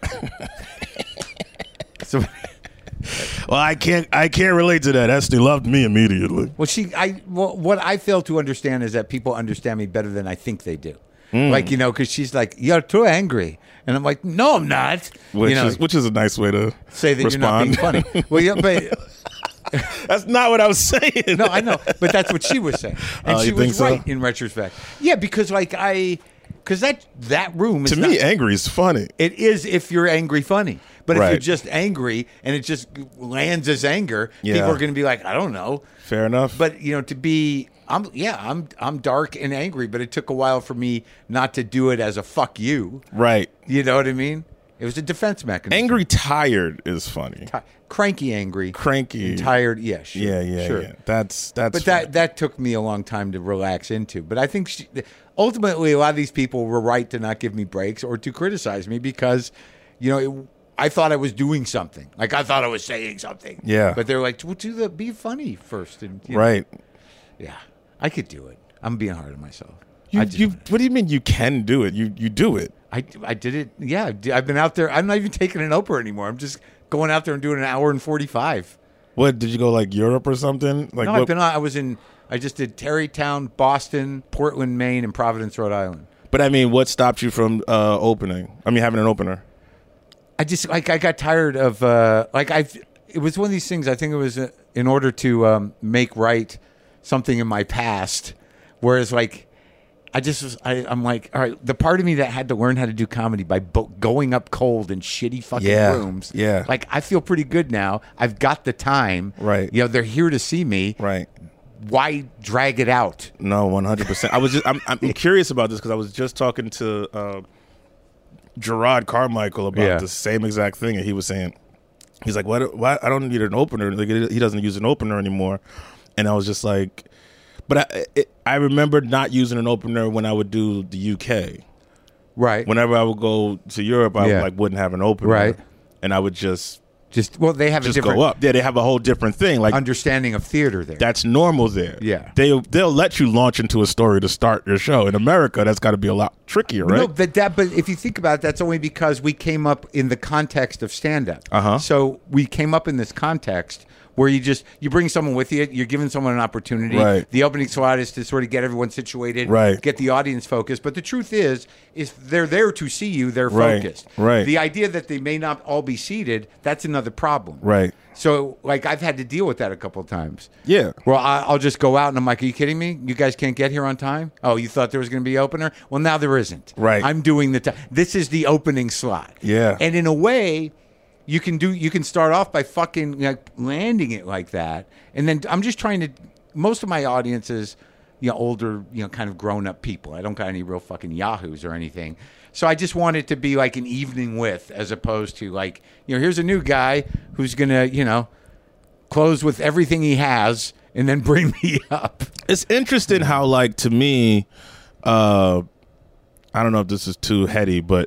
so, well, I can't I can't relate to that. Esty loved me immediately. well, she, I, well, what I fail to understand is that people understand me better than I think they do. Hmm. Like, you know, because she's like, "You're too angry," and I'm like, "No, I'm not." Which you know, is which is a nice way to say that respond. you're not being funny. Well, yeah, but That's not what I was saying. no, I know, but that's what she was saying, and Oh, she you was think so? right in retrospect. Yeah, because like I, because that that room is To me, not- angry is funny. it is if you're angry funny. But if Right. you're just angry and it just lands as anger, Yeah. people are going to be like, I don't know. Fair enough. But you know, to be, I'm yeah, I'm I'm dark and angry, but it took a while for me not to do it as a fuck you. right, You know what I mean? It was a defense mechanism. angry, tired is funny. Ti- cranky, angry, Cranky, tired. Yeah, sure, Yeah, yeah, sure. yeah. That's that's. But that that took me a long time to relax into. But I think she, ultimately, a lot of these people were right to not give me breaks or to criticize me because, you know, it, I thought I was doing something. Like I thought I was saying something. Yeah. But they're like, well, do the be funny first. And you know, right. yeah, I could do it. I'm being hard on myself. You, I, just, you. What do you mean you can do it? You you do it. I, I did it. Yeah, I did- I've been out there. I'm not even taking an Oprah anymore. I'm just going out there and doing an hour and forty-five. What did you go like Europe or something? Like No, what, I've been on. I was in. I just did Tarrytown, Boston, Portland, Maine, and Providence, Rhode Island. But I mean, what stopped you from uh, opening? I mean, having an opener. I just like I got tired of uh, like I. It was one of these things. I think it was uh, in order to um, make right something in my past. Whereas like I just was, I, I'm like, all right, the part of me that had to learn how to do comedy by bo- going up cold in shitty fucking Yeah, rooms. yeah. Like I feel pretty good now. I've got the time. Right. You know, they're here to see me. Right. Why drag it out? No, one hundred percent. I was just. I'm. I'm curious about this because I was just talking to uh, Gerard Carmichael about Yeah. the same exact thing, and he was saying, he's like, "What? Why? I don't need an opener. Like, he doesn't use an opener anymore." And I was just like, but I it, I remembered not using an opener when I would do the U K. Right. Whenever I would go to Europe, I Yeah. like wouldn't have an opener, Right. And I would just just well, they have a just different go up. Yeah, they have a whole different thing. Like understanding of theater there. that's normal there. Yeah. they they'll let you launch into a story to start your show. In America, that's got to be a lot trickier, right? No, but that. But if you think about it, that's only because we came up in the context of stand-up. Uh-huh. So we came up in this context where you just you bring someone with you, you're giving someone an opportunity. Right. The opening slot is to sort of get everyone situated, Right. get the audience focused. But the truth is, is they're there to see you. They're Right, focused. right. The idea that they may not all be seated, that's another problem. Right. So, like, I've had to deal with that a couple of times. Yeah. Well, I, I'll just go out and I'm like, are you kidding me? You guys can't get here on time? Oh, you thought there was going to be an opener? Well, now there isn't. Right. I'm doing the time. This is the opening slot. Yeah. And in a way, you can do. You can start off by fucking like landing it like that, and then I'm just trying to. Most of my audience is, you know, older, you know, kind of grown up people. I don't got any real fucking yahoos or anything. So I just want it to be like an evening with, as opposed to like, you know, here's a new guy who's gonna, you know, close with everything he has and then bring me up. It's interesting how, like, to me, uh, I don't know if this is too heady, but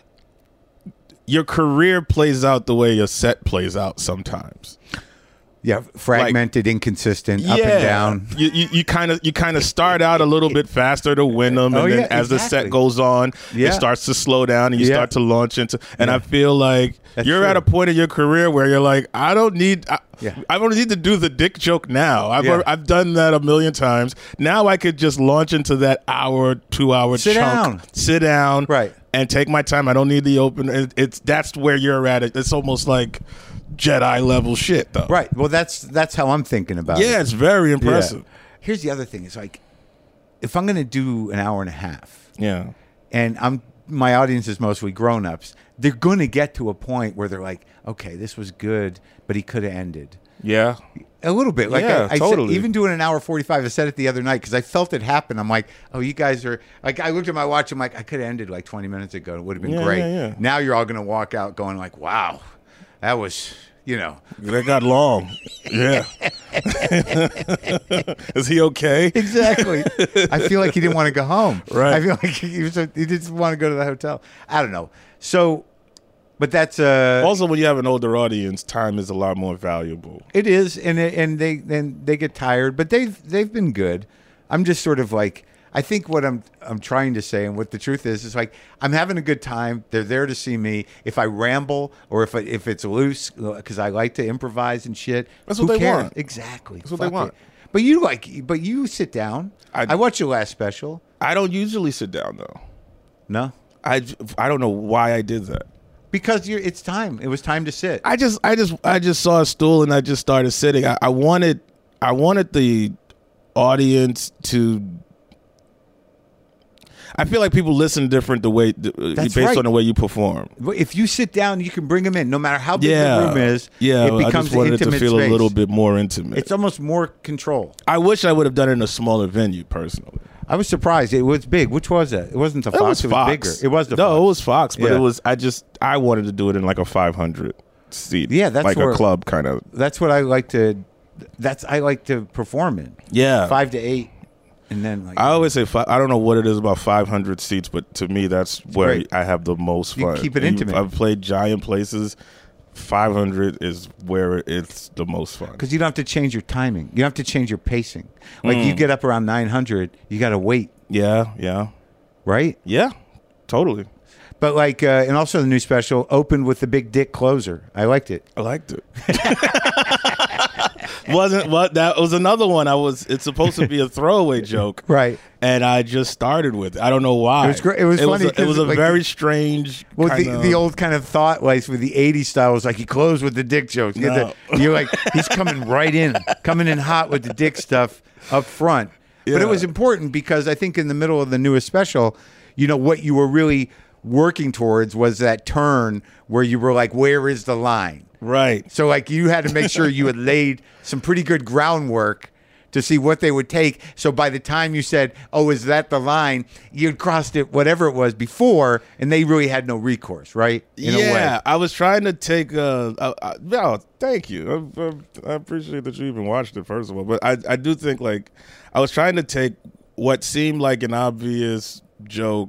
your career plays out the way your set plays out sometimes. Yeah, fragmented, like, inconsistent, up yeah. and down. You you kind of you kind of start out a little bit faster to win them, and Oh, then yeah, as the exactly. set goes on, Yeah. it starts to slow down, and you Yeah. start to launch into. And Yeah. I feel like That's you're true. at a point in your career where you're like, I don't need, I, Yeah. I don't need to do the dick joke now. I've Yeah. I've done that a million times. Now I could just launch into that hour, two hour Sit chunk, down. sit down, Right. and take my time. I don't need the open. It, it's that's where you're at. It's almost like Jedi level shit, though. Right. Well, that's that's how I'm thinking about it. Yeah, it's very impressive. Yeah. Here's the other thing. It's like, if I'm going to do an hour and a half, Yeah. and I'm my audience is mostly grown-ups, they're going to get to a point where they're like, okay, this was good, but he could have ended. Yeah. A little bit. Like Yeah, I, I totally. said, even doing an hour forty-five, I said it the other night because I felt it happen. I'm like, oh, you guys are, like, I looked at my watch. I'm like, I could have ended like twenty minutes ago. It would have been Yeah, great. yeah, yeah. Now you're all going to walk out going like, wow, that was, you know. They got long. Yeah. Is he okay? Exactly. I feel like he didn't want to go home. Right. I feel like he, was, he didn't want to go to the hotel. I don't know. So, but that's uh, Also, when you have an older audience, time is a lot more valuable. it is, and it- and they and they get tired, but they've they've been good. I'm just sort of like, I think what I'm I'm trying to say, and what the truth is, is like I'm having a good time. They're there to see me. If I ramble or if I, if it's loose, because I like to improvise and shit. That's who what they cares? want. Exactly. That's what they Fuck want. it. But you like, but you sit down. I, I- watched your last special. I don't usually sit down, though. No, I, I don't know why I did that. because you're. It's time. It was time to sit. I just I just I just saw a stool and I just started sitting. I, I wanted I wanted the audience to. I feel like people listen different the way That's based right. on the way you perform. If you sit down, you can bring them in, no matter how big Yeah, the room is. yeah. it becomes I just wanted an it to intimate feel space. a little bit more intimate. It's almost more control. I wish I would have done it in a smaller venue, personally. I was surprised. It was big. Which was it? It wasn't the Fox. It was Fox. bigger. It was the no, Fox. it was Fox, but Yeah. it was. I just I wanted to do it in like a five hundred seat. Yeah, that's like where- a club kind of. That's what I like to. That's I like to perform in. Yeah, Five to eight, and then like I always say five, I don't know what it is about five hundred seats, but to me that's where great. I have the most You fun. keep it You- intimate. I've played giant places. five hundred is where it's the most fun. because you don't have to change your timing. You don't have to change your pacing. Like Mm. you get up around nine hundred, you got to wait, Yeah, yeah, right? yeah, totally. But like, uh, and also the new special opened with the big dick closer. I liked it. I liked it. Wasn't what that was another one. I was. It's supposed to be a throwaway joke, Right. and I just started with it. I don't know why. It was great. It was funny a, it 'cause, was a like, very strange. Well, the, kind of- the old kind of thought like with the eighties style was like he closed with the dick jokes. You had No. the- you're like, he's coming right in, coming in hot with the dick stuff up front. But Yeah. it was important because I think in the middle of the newest special, you know, what you were really working towards was that turn where you were like, where is the line? right. So like you had to make sure you had laid some pretty good groundwork to see what they would take. So by the time you said, "Oh, is that the line?" you'd crossed it, whatever it was before, and they really had no recourse, right? In yeah, a way. I was trying to take. Uh, uh, uh, no, thank you. I, I, I appreciate that you even watched it. First of all, but I, I do think like I was trying to take what seemed like an obvious joke,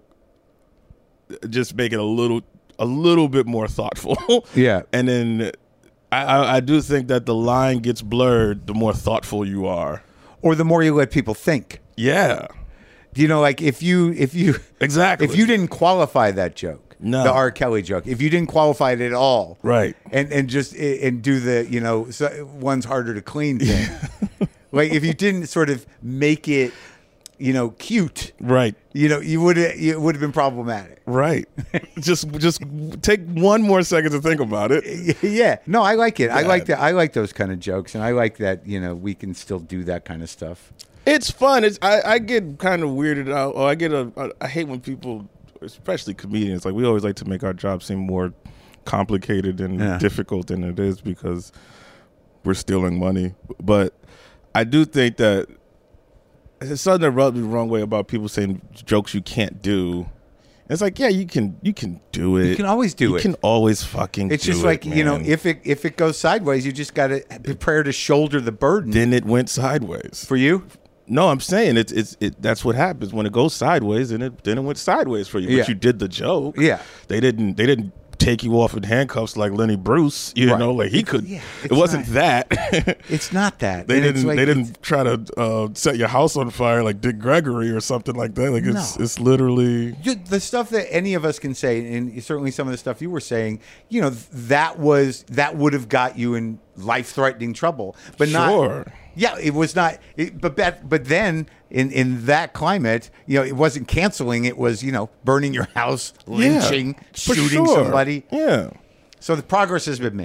just make it a little, a little bit more thoughtful. Yeah. and then I, I, I do think that the line gets blurred the more thoughtful you are. Or the more you let people think. Yeah, You know, like if you if you exactly. if you didn't qualify that joke, No. the R. Kelly joke, if you didn't qualify it at all, right. and and just and do the you know so one's harder to clean thing, like if you didn't sort of make it, you know, cute, Right. you know, you would it would have been problematic. Right. just just take one more second to think about it. Yeah, no, I like it. I Yeah. like that. I like those kind of jokes, and I like that. You know, we can still do that kind of stuff. It's fun. It's I, I get kind of weirded out. Or I get a. I hate when people, especially comedians, like we always like to make our job seem more complicated and Yeah. difficult than it is because we're stealing money. But I do think that there's something that rubs me the wrong way about people saying jokes you can't do. It's like, yeah, you can you can do it. You can always do you it. You can always fucking It's do just it, like you know, man. if it if it goes sideways, you just got to prepare to shoulder the burden. then it went sideways. For you, No, I'm saying it's it's it. That's what happens when it goes sideways, and it then it went sideways for you. Yeah. But you did the joke. Yeah. they didn't. They didn't take you off in handcuffs like Lenny Bruce. You Right. know, like he It's- could. yeah, it it's wasn't not- that. it's not that. they And it's didn't. like- they didn't try to uh, set your house on fire like Dick Gregory or something like that. Like it's No. it's literally. Ju- the stuff that any of us can say, and certainly some of the stuff you were saying, you know, that was that would have got you in life-threatening trouble, but not. Sure. Yeah, it was not. It, but that, but then in in that climate, you know, it wasn't canceling. It was you know burning your house, lynching, Yeah, for shooting sure. somebody. Yeah. So the progress has been made.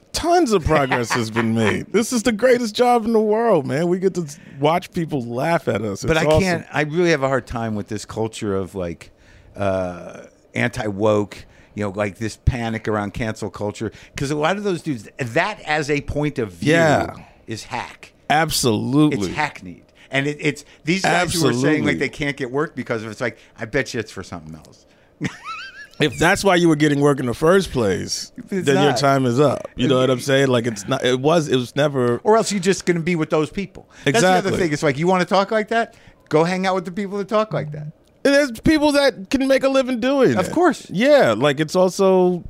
Tons of progress has been made. This is the greatest job in the world, man. We get to watch people laugh at us. It's but I awesome. can't. I really have a hard time with this culture of like uh, anti-woke. You know, like this panic around cancel culture, because a lot of those dudes, that as a point of view, Yeah. is hack. Absolutely. It's hackneyed, and it, it's these guys who are saying Absolutely. like they can't get work because of it. It's like, I bet you it's for something else. If that's why you were getting work in the first place, It's then your not. time is up. You know what I'm saying? Like it's not. It was. It was never. Or else you're just going to be with those people. That's the Exactly. other thing. It's like, you want to talk like that? Go hang out with the people that talk like that. And there's people that can make a living doing it. Of course. Yeah. Like it's also.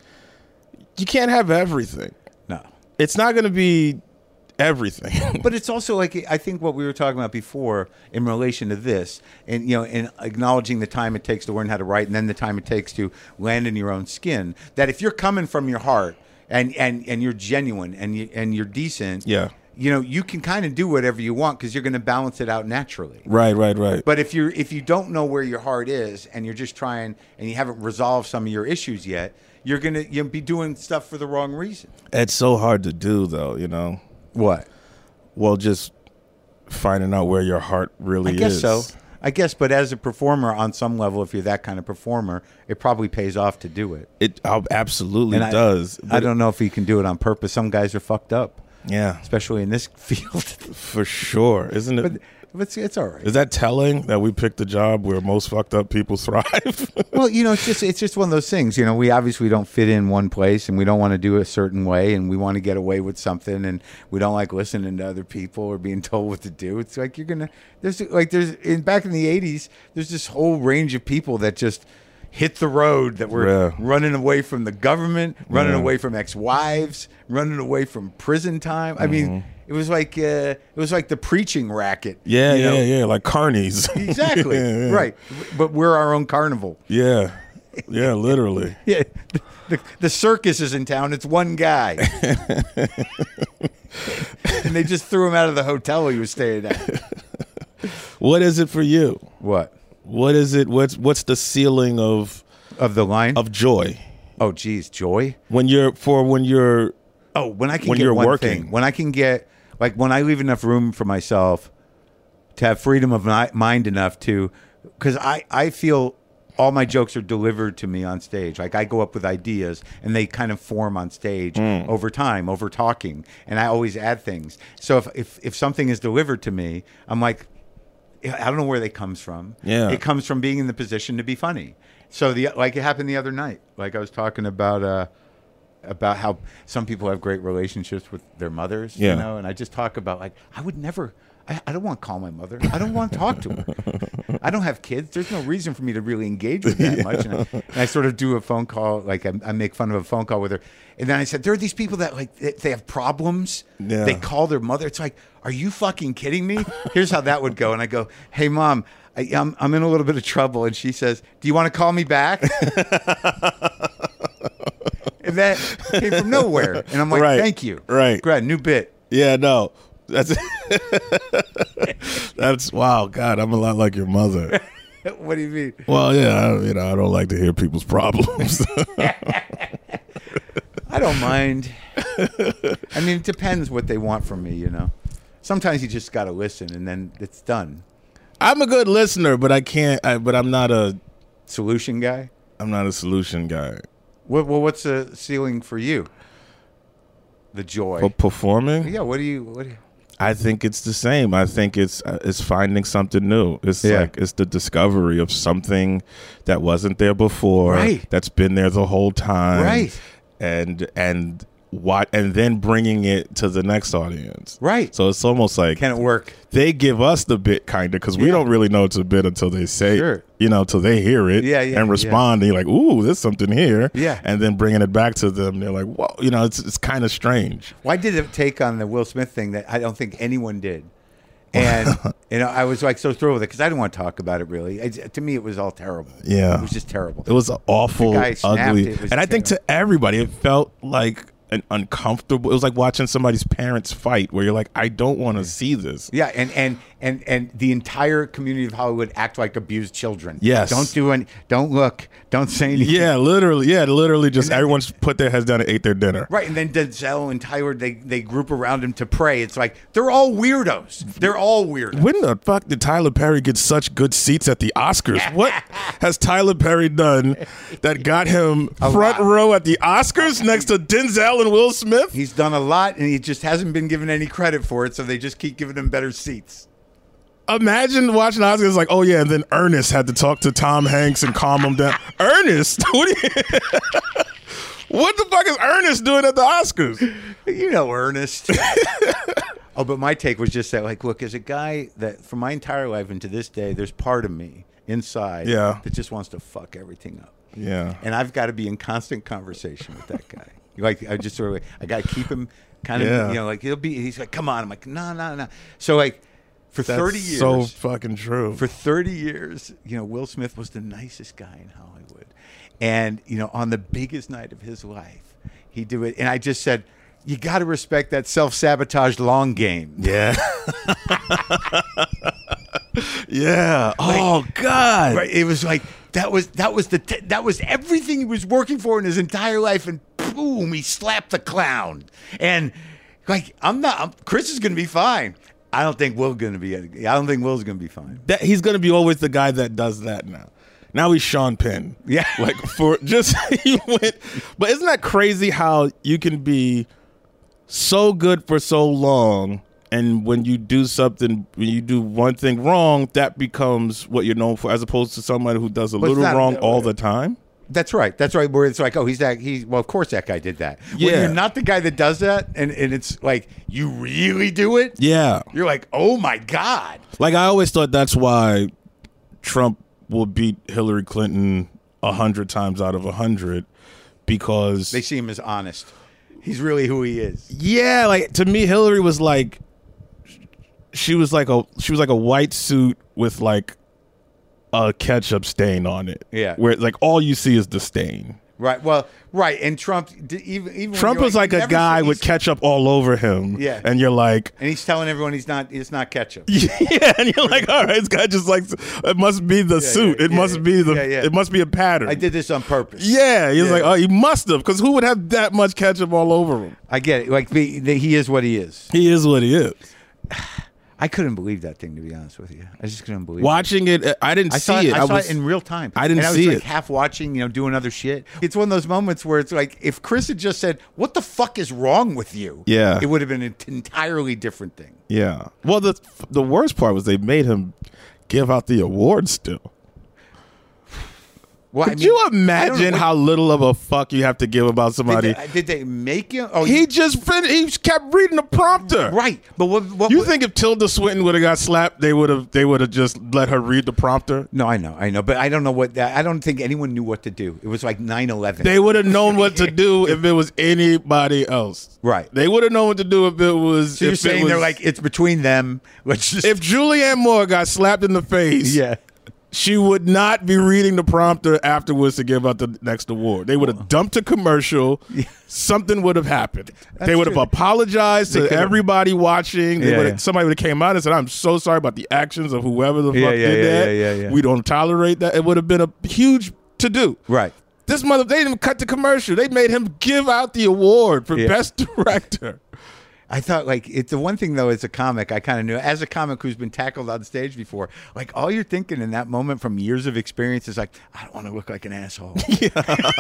You can't have everything. No. It's not going to be everything. But it's also like, I think what we were talking about before in relation to this, and you know, in acknowledging the time it takes to learn how to write, and then the time it takes to land in your own skin. That if you're coming from your heart and and and you're genuine and you and you're decent, Yeah. you know, you can kind of do whatever you want because you're going to balance it out naturally. Right. Right. Right. But if you're if you don't know where your heart is and you're just trying and you haven't resolved some of your issues yet, you're gonna you'll be doing stuff for the wrong reason. It's so hard to do, though. You know. What? Well, just finding out where your heart really I guess is. so. I guess, but as a performer, on some level, if you're that kind of performer, it probably pays off to do it. It uh, absolutely And I- does. I don't know if you can do it on purpose. Some guys are fucked up, Yeah, especially in this field. for sure. Isn't it? But but it's, it's all right. Is that telling that we picked the job where most fucked up people thrive? Well, you know, it's just it's just one of those things. You know, we obviously don't fit in one place, and we don't want to do it a certain way, and we want to get away with something, and we don't like listening to other people or being told what to do. It's like you're gonna there's like there's in back in the eighties, there's this whole range of people that just hit the road that were Yeah. running away from the government, running Yeah. away from ex-wives, running away from prison time. I mean, it was like uh, it was like the preaching racket. yeah, you know? yeah, yeah. Like carnies. Exactly. Yeah, yeah. Right. But we're our own carnival. Yeah, yeah. Literally. Yeah, the, the circus is in town. It's one guy, and they just threw him out of the hotel he was staying at. What is it for you? What What is it? What's what's the ceiling of of the line? of joy Oh, geez, joy. when you're for when you're Oh, when I can When get you're one working. thing. When I can get like when I leave enough room for myself to have freedom of mi- mind enough to, because I I feel all my jokes are delivered to me on stage. Like I go up with ideas and they kind of form on stage over time, over talking, and I always add things. So if if if something is delivered to me, I'm like, I don't know where they comes from. Yeah. It comes from being in the position to be funny. So the like it happened the other night. Like I was talking about uh about how some people have great relationships with their mothers, Yeah. you know, and I just talk about like I would never I, I don't want to call my mother. I don't want to talk to her. I don't have kids. There's no reason for me to really engage with that much. And I, and I sort of do a phone call, like I, I make fun of a phone call with her. And then I said, there are these people that like they, they have problems. Yeah. They call their mother. It's like, are you fucking kidding me? Here's how that would go. And I go, hey mom, I, I'm I'm in a little bit of trouble. And she says, do you want to call me back? And that came from nowhere. And I'm like, Right. thank you. Right. Great, new bit. yeah no that's that's wow God, I'm a lot like your mother. What do you mean? Well, yeah, I, you know, I don't like to hear people's problems. I don't mind. I mean, it depends what they want from me, you know. Sometimes you just got to listen, and then it's done. I'm a good listener, but I can't. I, but I'm not a. Solution guy. I'm not a solution guy. What, well, what's the ceiling for you? The joy. For performing, Yeah. What do you? What do you? I think it's the same. I think it's uh, it's finding something new. It's Yeah. like it's the discovery of something that wasn't there before. Right. That's been there the whole time. Right. And and what and then bringing it to the next audience. Right. So it's almost like Can it work? they give us the bit kind of because we Yeah. don't really know it's a bit until they say, Sure. you know, until they hear it Yeah, yeah, and respond. And you're like, ooh, there's something here. Yeah. And then bringing it back to them, they're like, whoa, you know, it's it's kind of strange. Why did it take on the Will Smith thing that I don't think anyone did? And you know, I was like so thrilled with it because I didn't want to talk about it really. It, to me, it was all terrible. Yeah. It was just terrible. It was awful, The guy snapped, ugly. it was And I think to everybody, it felt like an uncomfortable. It was like watching somebody's parents fight, where you're like, I don't want to see this. Yeah, and, and and and the entire community of Hollywood act like abused children. Yes. Don't do any. Don't look. Don't say anything. Yeah, literally. Yeah, literally. Just then, everyone's put their heads down and ate their dinner. Right, and then Denzel and Tyler, they they group around him to pray. It's like they're all weirdos. They're all weirdos. When the fuck did Tyler Perry get such good seats at the Oscars? What has Tyler Perry done that got him a front lot. row at the Oscars next to Denzel and Will Smith? He's done a lot, and he just hasn't been given any credit for it, so they just keep giving him better seats. Imagine watching Oscars like, oh yeah, and then Ernest had to talk to Tom Hanks and calm him down. Ernest? What, do you, what the fuck is Ernest doing at the Oscars? You know Ernest. Oh, but my take was just that, like, look, as a guy that from my entire life and to this day, there's part of me inside yeah. that just wants to fuck everything up. Yeah. And I've got to be in constant conversation with that guy. Like, I just sort of, I got to keep him kind of, yeah. you know, like, he'll be, he's like, come on. I'm like, no, no, no. So, like, for That's thirty years. so fucking true. For thirty years, you know, Will Smith was the nicest guy in Hollywood. And, you know, on the biggest night of his life, he'd do it. And I just said, you got to respect that self-sabotage long game. Yeah. yeah. Like, oh, God. Right, it was like, that was that was the t- that was everything he was working for in his entire life, and boom, he slapped the clown. And like, I'm not. I'm, Chris is going to be fine. I don't think Will's going to be. I don't think Will's going to be fine. That he's going to be always the guy that does that now. Now he's Sean Penn. Yeah, like for just he went. But isn't that crazy how you can be so good for so long? And when you do something, when you do one thing wrong, that becomes what you're known for, as opposed to somebody who does a but little not, wrong uh, all the time. That's right. That's right. Where it's like, oh, he's that. He well, of course that guy did that. Yeah. When you're not the guy that does that, and, and it's like you really do it. Yeah. You're like, oh my God. Like I always thought that's why Trump will beat Hillary Clinton a hundred times out of a hundred, because they see him as honest. He's really who he is. Yeah. Like to me, Hillary was like. She was like a she was like a white suit with like a ketchup stain on it. Yeah, where like all you see is the stain. Right. Well, right. And Trump, even even Trump was like, like a guy with ketchup all over him. Yeah. And you're like, and he's telling everyone he's not. It's not ketchup. Yeah. And you're like, all right, this guy just like it must be the yeah, suit. Yeah, it yeah, must yeah, be the. Yeah, yeah. It must be a pattern. I did this on purpose. Yeah. He's yeah. like, oh, he must have, because who would have that much ketchup all over him? I get it. Like the, the, he is what he is. He is what he is. I couldn't believe that thing, to be honest with you. I just couldn't believe watching it. it I didn't I see saw it. it. I, I saw was, it in real time. I didn't and I was see like it. half watching, you know, doing other shit. It's one of those moments where it's like, if Chris had just said, "What the fuck is wrong with you?" Yeah, it would have been an entirely different thing. Yeah. Well, the the worst part was they made him give out the award still. Well, Could I mean, you imagine how little of a fuck you have to give about somebody? Did they, did they make him? Oh, he just he kept reading the prompter. Right, but what? what you what, think if Tilda Swinton would have got slapped, they would have they would have just let her read the prompter? No, I know, I know, but I don't know what. I don't think anyone knew what to do. It was like nine eleven. They would have known what to do if it was anybody else. Right. They would have known what to do if it was. So you're if saying it was, they're like, it's between them. Let's just. If Julianne Moore got slapped in the face, yeah. she would not be reading the prompter afterwards to give out the next award. They would have dumped a commercial. Yeah. Something would have happened. That's they would have apologized to everybody watching. They yeah, yeah. Somebody would have came out and said, "I'm so sorry about the actions of whoever the fuck yeah, yeah, did yeah, that. Yeah, yeah, yeah. We don't tolerate that." It would have been a huge to do. Right. This mother, they didn't cut the commercial. They made him give out the award for yeah. best director. I thought, like, it's the one thing, though, as a comic, I kind of knew, as a comic who's been tackled on stage before, like, all you're thinking in that moment from years of experience is like, I don't want to look like an asshole. Yeah.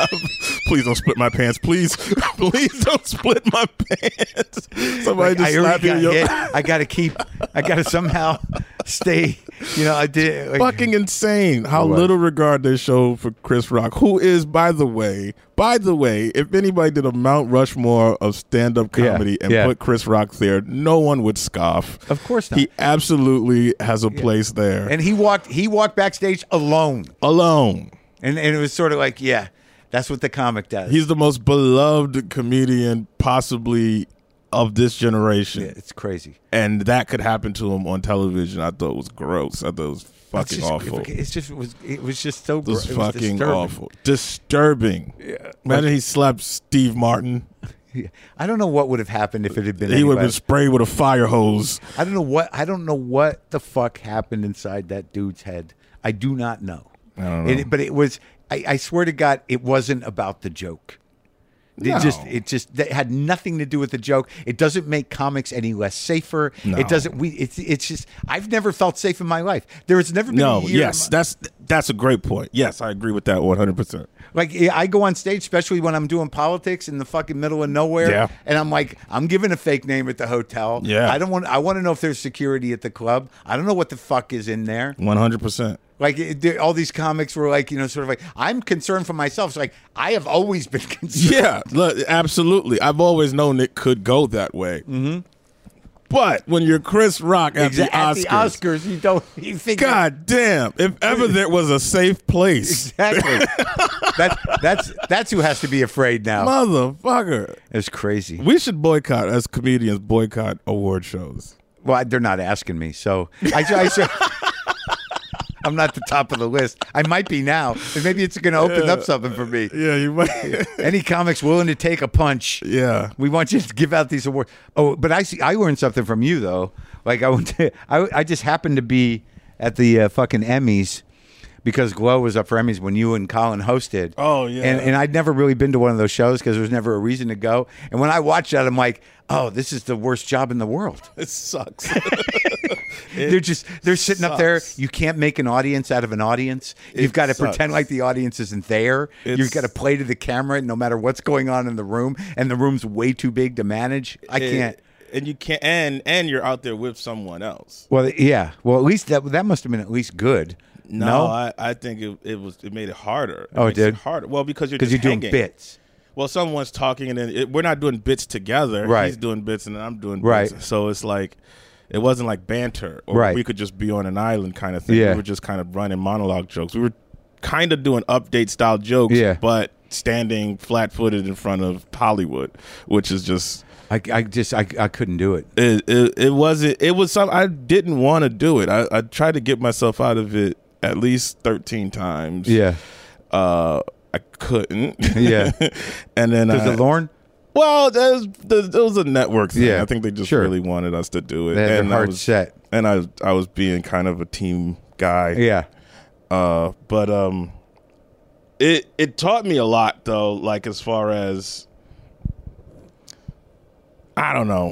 Please don't split my pants. Please, please don't split my pants. Somebody like, just slap you. Your- I got to keep, I got to somehow stay, you know, I did. Like, fucking insane how little regard they show for Chris Rock, who is, by the way, by the way, if anybody did a Mount Rushmore of stand-up comedy yeah, and yeah. put Chris Rock there, no one would scoff. Of course not. He absolutely has a yeah. place there. And he walked he walked backstage alone. Alone. And and it was sort of like, yeah, that's what the comic does. He's the most beloved comedian possibly of this generation. Yeah, it's crazy. And that could happen to him on television. I thought it was gross. I thought it was fucking just, awful. It's just it was it was just so it was gr- fucking it was disturbing. awful. Disturbing. Yeah. Imagine he slapped Steve Martin. I don't know what would have happened if it had been. He would have been anybody. sprayed with a fire hose. I don't know what. I don't know what the fuck happened inside that dude's head. I do not know. I don't know. It, but it was. I, I swear to God, it wasn't about the joke. It No. just, it just that had nothing to do with the joke. It doesn't make comics any less safer. No. It doesn't. We. It's. It's just. I've never felt safe in my life. There has never been. No, a year yes, in my- that's that's a great point. Yes, I agree with that one hundred percent. Like I go on stage, especially when I'm doing politics in the fucking middle of nowhere, Yeah. and I'm like, I'm giving a fake name at the hotel. Yeah. I don't want. I want to know if there's security at the club. I don't know what the fuck is in there. one hundred percent. Like it, there- all these comics were like, you know, sort of like, I'm concerned for myself. It's like I have always been concerned. Yeah, look, absolutely. I've always known it could go that way. Mm-hmm. But when you're Chris Rock at, Exa- the, at Oscars, the Oscars, you don't. You think God damn! If ever there was a safe place, exactly. that's that's that's who has to be afraid now. motherfucker, It's crazy. we should boycott as comedians. Boycott award shows. Well, I- they're not asking me, so I, I, I'm not the top of the list. I might be now. And maybe it's going to open up something for me. Yeah, you might. Any comics willing to take a punch? Yeah. We want you to give out these awards. Oh, but I see. I learned something from you though. Like I went to, I, I just happened to be at the uh, fucking Emmys because Glow was up for Emmys when you and Colin hosted. Oh, yeah. And and I'd never really been to one of those shows because there was never a reason to go. And when I watched that, I'm like, oh, this is the worst job in the world. It sucks. They're just they're sitting up there. sucks. You can't make an audience out of an audience. You've It got to sucks. pretend like the audience isn't there. You've It's- got to play to the camera no matter what's going on in the room, and the room's way too big to manage. I It- can't. and you can't. And and you're out there with someone else. Well, yeah. Well, at least that that must have been at least good. No, No, I, I think it, it was. It made it harder. Oh, it makes did? harder. Well, because you're because just you're doing hanging. bits. Well, someone's talking, and then it, we're not doing bits together. Right. He's doing bits, and then I'm doing Right. bits. So it's like, it wasn't like banter, or Right. we could just be on an island kind of thing. Yeah. We were just kind of running monologue jokes. We were kind of doing update style jokes, Yeah. but standing flat footed in front of Hollywood, which is just. I, I just I, I couldn't do it. It, it, it wasn't. It was some. I didn't want to do it. I, I tried to get myself out of it at least thirteen times. Yeah. Uh, I couldn't. Yeah. and then Was I, it Lorne? Well, there was, there was a network thing. Yeah, I think they just sure. really wanted us to do it. They had their and I heart was, set. And I, I was being kind of a team guy. Yeah. Uh, but um, it it taught me a lot though. Like as far as I don't know.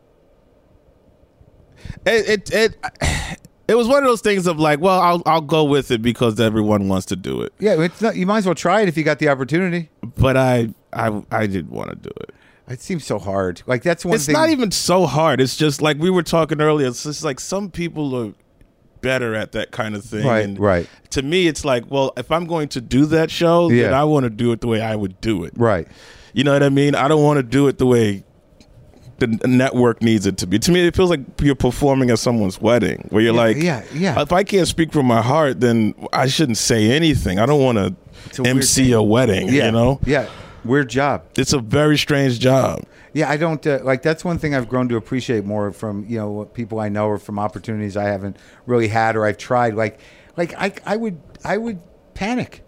It it it. It was one of those things of like, well, I'll I'll go with it because everyone wants to do it. Yeah. It's not, you might as well try it if you got the opportunity. But I I I didn't want to do it. It seems so hard. Like that's one It's thing. not even so hard. It's just like we were talking earlier. It's just like some people are better at that kind of thing. Right, And right. To me, it's like, well, if I'm going to do that show, then Yeah. I want to do it the way I would do it. Right. You know what I mean? I don't want to do it the way the network needs it to be. To me, it feels like you're performing at someone's wedding, where you're Yeah, like, yeah, yeah. If I can't speak from my heart, then I shouldn't say anything. I don't want a to weird M C thing. a wedding. Yeah. You know, Yeah. Weird job. it's a very strange job. Yeah, I don't uh, like. That's one thing I've grown to appreciate more from you know people I know or from opportunities I haven't really had or I've tried. Like, like I, I would, I would panic.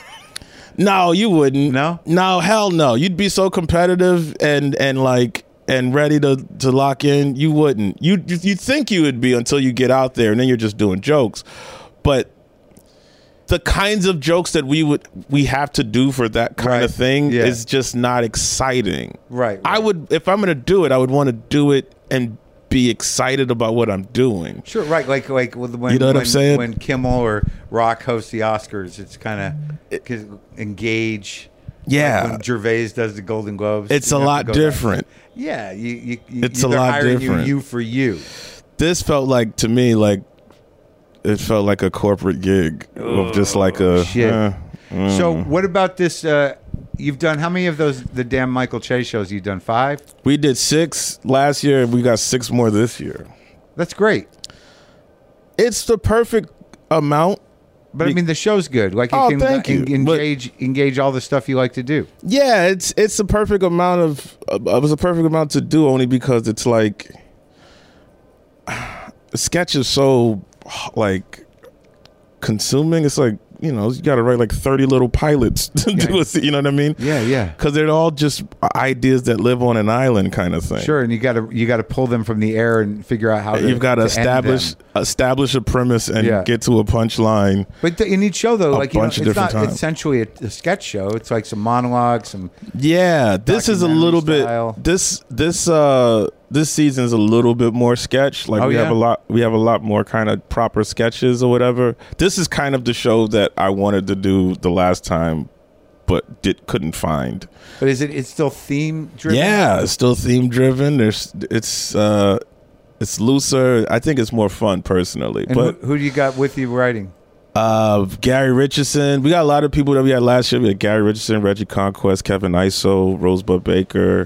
No, you wouldn't. No? no, hell no. You'd be so competitive and and like and ready to to lock in. You wouldn't. You you think you would be until you get out there, and then you're just doing jokes. But the kinds of jokes that we would we have to do for that kind Right. of thing Yeah. is just not exciting. Right, I right. would if I'm going to do it, I would want to do it and be excited about what I'm doing. Sure, right. Like, like with- when You know what when, I'm saying? when Kimmel or Rock host the Oscars, it's kind of engage. Yeah. Like when Gervais does the Golden Globes, It's you a have to lot go different. back. Yeah, you, you, you It's a they're lot hiring different. You, you for you. This felt like to me like it felt like a corporate gig of just like a shit. eh, mm. So, what about this? Uh, you've done how many of those? The damn Michael Che shows you've done? Five. We did six last year and we got six more this year. That's great. It's the perfect amount. But I mean, the show's good. Like, it Oh, can thank you. en- But- engage engage all the stuff you like to do. Yeah, it's it's the perfect amount of uh, it was a perfect amount to do only because it's like the sketch is so like consuming. It's like you know, you got to write like thirty little pilots to Yeah. do a, you know what I mean? Yeah, yeah. Because they're all just ideas that live on an island kind of thing. Sure, and you got to you got to pull them from the air and figure out how to, You've got to to end establish them. establish a premise and Yeah. get to a punchline. But th- in each show, though, A like you know, bunch it's of different not times. essentially a, a sketch show. It's like some monologues, some Yeah, this is a Documentary little style. bit this this uh this season is a little bit more sketch. Like Oh, we yeah? have a lot we have a lot more kind of proper sketches or whatever. This is kind of the show that I wanted to do the last time but did couldn't find. But is it? It's still theme driven. Yeah, it's still theme driven. There's it's uh it's looser. I think it's more fun personally. And but who, who do you got with you writing? Uh, Gary Richardson. We got a lot of people that we had last year. We had Gary Richardson, Reggie Conquest, Kevin Iso, Rosebud Baker.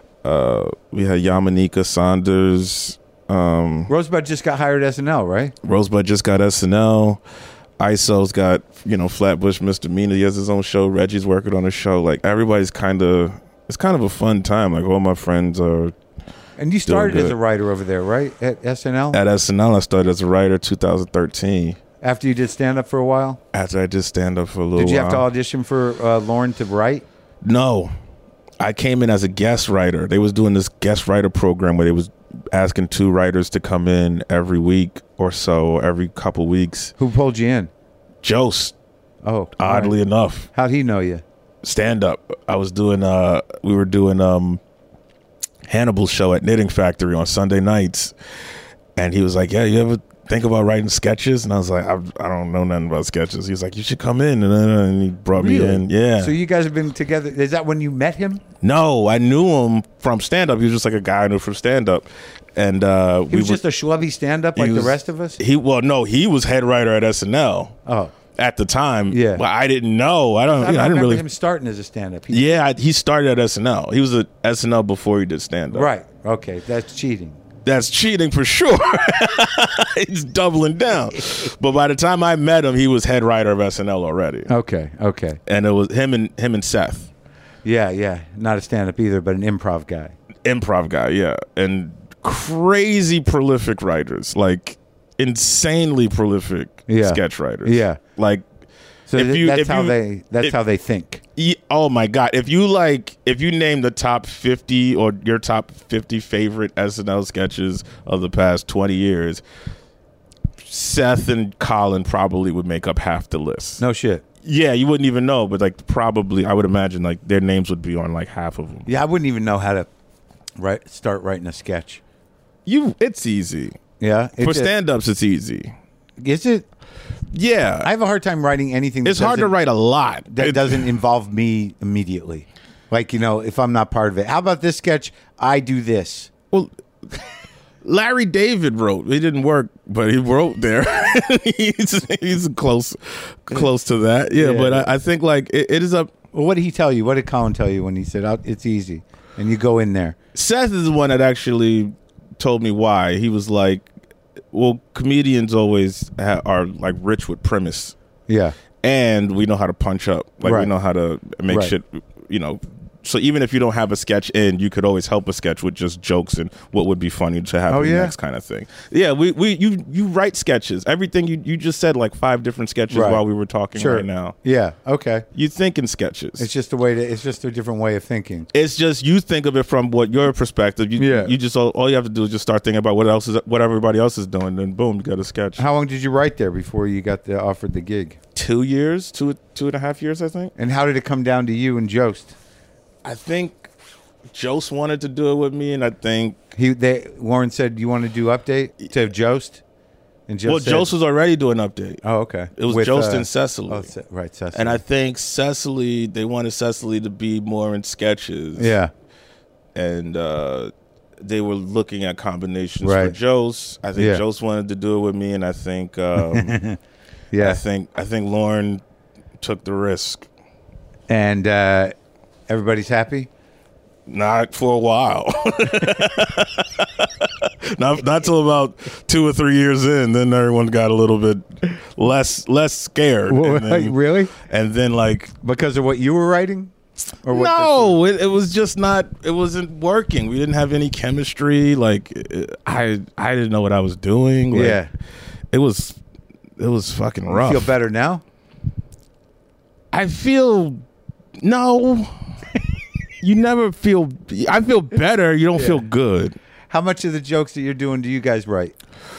Uh, we had Yamanika Saunders. Um, Rosebud just got hired at S N L, right? Rosebud just got S N L. Iso's got, you know, Flatbush Misdemeanor. He has his own show. Reggie's working on a show. Like everybody's kind of, it's kind of a fun time. Like all my friends are And you started Doing as good. a writer over there, right? At S N L? at S N L. I started as a writer two thousand thirteen. After you did stand up for a while? After I did stand up for a little Did you have to while. audition for uh, Lauren to write? No, I came in as a guest writer. They was doing this guest writer program where they was asking two writers to come in every week or so, every couple weeks. Who pulled you in? Jost, Oh, all oddly right. enough, How'd he know you? stand up. I was doing. Uh, we were doing um, Hannibal's show at Knitting Factory on Sunday nights, and he was like, "Yeah, you ever think about writing sketches?" And I was like, "I, I don't know nothing about sketches." He was like, "You should come in," and, then, and he brought me Really? in. Yeah. So you guys have been together. Is that when you met him? No, I knew him from stand up. He was just like a guy I knew from stand up. And uh, He was just a schlubby stand-up like he the was- rest of us? He well, no, he was head writer at S N L Oh. at the time. Yeah. But I didn't know. I don't. I, You know, I, I didn't remember really. him starting as a stand-up. He- Yeah, I, he started at S N L. He was at S N L before he did stand up. Right. Okay. That's cheating. That's cheating for sure. He's doubling down. But by the time I met him, he was head writer of S N L already. Okay. Okay. And it was him and him and Seth, Yeah, yeah. Not a stand-up either, but an improv guy. improv guy. Yeah, and crazy prolific writers, like insanely prolific Yeah. sketch writers. Yeah. like So If th- you- that's if how you- they that's if- how they think. e- oh my god, if you like, if you name the top fifty or your top fifty favorite S N L sketches of the past twenty years, Seth and Colin probably would make up half the list. No shit. Yeah, you wouldn't even know, but like probably, I would imagine like their names would be on like half of them. Yeah, I wouldn't even know how to write start writing a sketch. You, it's easy Yeah. for It's a- stand-ups. It's easy. Is it? Yeah, I have a hard time writing anything that it's hard to doesn't- write a lot. that It- doesn't involve me immediately. Like, you know, if I'm not part of it. How about this sketch? I do this. Well, Larry David wrote. It didn't work, but he wrote there. he's he's close close to that. Yeah, Yeah. but I, I think like it, it is a Well, what did he tell you? What did Colin tell you when he said, oh, it's easy? And you go in there. Seth is the one that actually told me why. He was like, well, comedians always ha- are like rich with premise, Yeah. and we know how to punch up. Like Right. we know how to make Right. shit, you know. So even if you don't have a sketch in, you could always help a sketch with just jokes and what would be funny to happen Oh, yeah? next kind of thing. Yeah, we, we you you write sketches. Everything you you just said like five different sketches Right. while we were talking Sure. right now. Yeah. Okay. You think in sketches. It's just a way to, it's just a different way of thinking. It's just you think of it from what your perspective. You, Yeah. you just all, all you have to do is just start thinking about what else is what everybody else is doing, then boom, you got a sketch. How long did you write there before you got the, offered the gig? Two years, two two and a half years, I think. And how did it come down to you and Jost? I think Jost wanted to do it with me, and I think He, they, Warren said, you want to do update to Jost? And Jost well, said, Jost was already doing update. Oh, okay. It was With, Jost uh, and Cecily. Oh, Ce- right, Cecily. And I think Cecily, they wanted Cecily to be more in sketches. yeah. And uh, they were looking at combinations Right. for Jost. I think Yeah. Jost wanted to do it with me, and I think um, Yeah. I think I think Lauren took the risk. And uh, everybody's happy? Not for a while. not not till about two or three years in. Then everyone got a little bit less less scared. and, then, really? and then like Because of what you were writing? Or what no, it, it was just not. It wasn't working. We didn't have any chemistry. Like it- I I didn't know what I was doing. Like, Yeah. it was it was fucking You rough. feel better now? I feel no. You never feel. I feel better. You don't Yeah. feel good. How much of the jokes that you're doing do you guys write?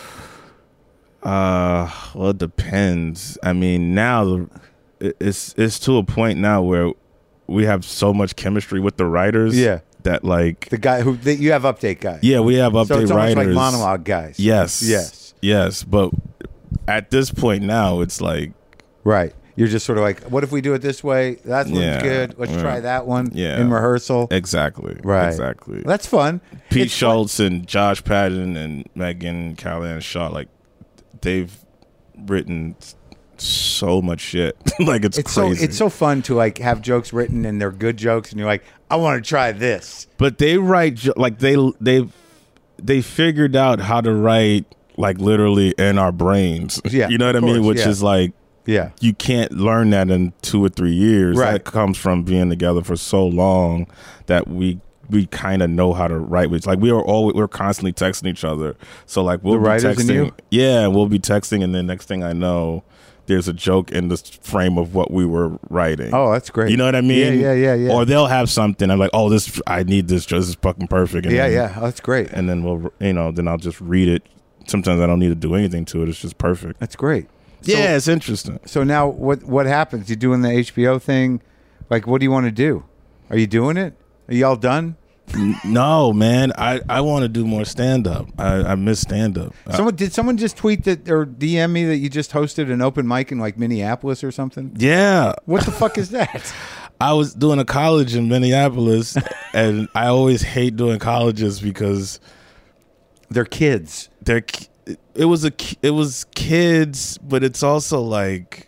Uh, well, it depends. I mean, now it's it's to a point now where we have so much chemistry with the writers. Yeah. That like The guy who that you have update guys. yeah, we have update so it's almost writers. like monologue guys. Yes. Yes. Yes. But at this point now, it's like Right. You're just sort of like, what if we do it this way? That one's Yeah. good. Let's Yeah. try that one Yeah. in rehearsal. exactly. Right. Exactly. That's fun. Pete It's fun. Schultz and Josh Patton and Megan Callahan Shaw, like they've written so much shit. Like it's, It's crazy. so it's so fun to like have jokes written and they're good jokes and you're like, I want to try this. But they write jo- like they they they figured out how to write like literally in our brains. Yeah, you know what I of mean? course, Which yeah. is like Yeah. you can't learn that in two or three years. Right. That comes from being together for so long that we we kind of know how to write. It's like we are always we're constantly texting each other. So like we'll The be writers and texting. you? Yeah, we'll be texting, and then next thing I know, there's a joke in the frame of what we were writing. Oh, that's great. You know what I mean? Yeah, yeah, yeah, yeah. Or they'll have something. I'm like, oh, this I need this. This is fucking perfect. And yeah, then, yeah. Oh, that's great. And then we'll, you know, then I'll just read it. Sometimes I don't need to do anything to it. It's just perfect. That's great. So, Yeah, it's interesting. So now what what happens? You doing the H B O thing? Like, what do you want to do? Are you doing it? Are you all done? N- No, man. I, I want to do more stand up. I, I miss stand up. Someone did someone just tweet that or D M me that you just hosted an open mic in like Minneapolis or something? Yeah. What the fuck is that? I was doing a college in Minneapolis, and I always hate doing colleges because They're kids. they're. ki- It was a. ki- It was kids, but it's also like,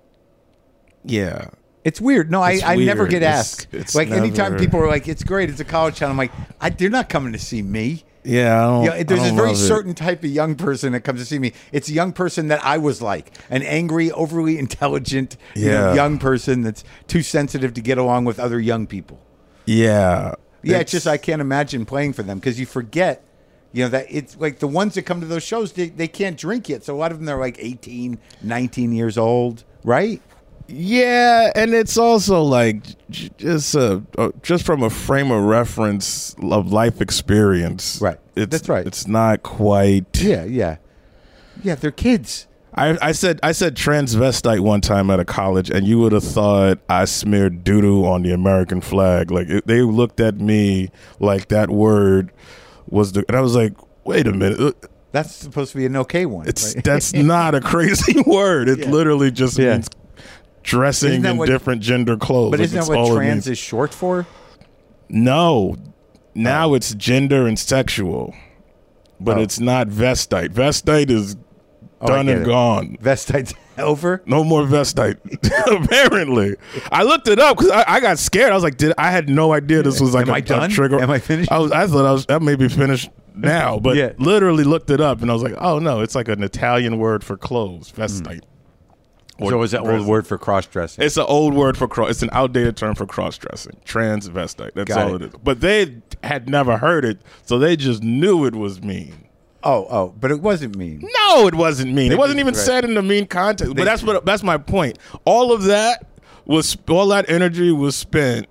yeah. It's weird. No, I, It's I never weird. get It's- asked. it's like anytime never- people are like, "It's great, it's a college town," I'm like, I, "They're not coming to see me." Yeah, I don't, Yeah, there's I a don't very love it. certain type of young person that comes to see me. It's a young person that I was like, an angry, overly intelligent, you know, Yeah. young person that's too sensitive to get along with other young people. Yeah, Yeah, it's just I can't imagine playing for them because you forget, you know, that it's like the ones that come to those shows, they, they can't drink yet. So a lot of them are like eighteen, nineteen years old, right? yeah, and it's also like j- just uh, uh, just from a frame of reference of life experience, Right. It's, That's right. It's not quite. Yeah, yeah. Yeah, they're kids. I, I said I said transvestite one time at a college, and you would have thought I smeared doo doo on the American flag. Like it, they looked at me like that word was the, and I was like, wait a minute, uh, That's supposed to be an okay one. it's right? that's not a crazy word. It Yeah. literally just Yeah. means dressing Isn't that in what- different gender clothes. But Like, isn't it's that what all it trans means. is short for? No, now it's gender and sexual, but Oh. it's not vestite. Vestite is Oh, I done get and it. gone. Vestite's over? No more vestite. Apparently, I looked it up because I, I got scared. I was like, "Did I had no idea this was like Am a, I done? a trigger? Am I finished? I was. I thought I was. I may be finished now, but Yeah. literally looked it up and I was like, "Oh no, it's like an Italian word for clothes, vestite." Or So is that old dress. word for cross-dressing? It's an old word for cross. It's an outdated term for cross dressing. Transvestite. That's Got all it. it is. But they had never heard it, so they just knew it was mean. Oh, oh, but it wasn't mean. No, it wasn't mean. They It wasn't did- even right. said in the mean context. They- But that's what that's my point. All of that was all that energy was spent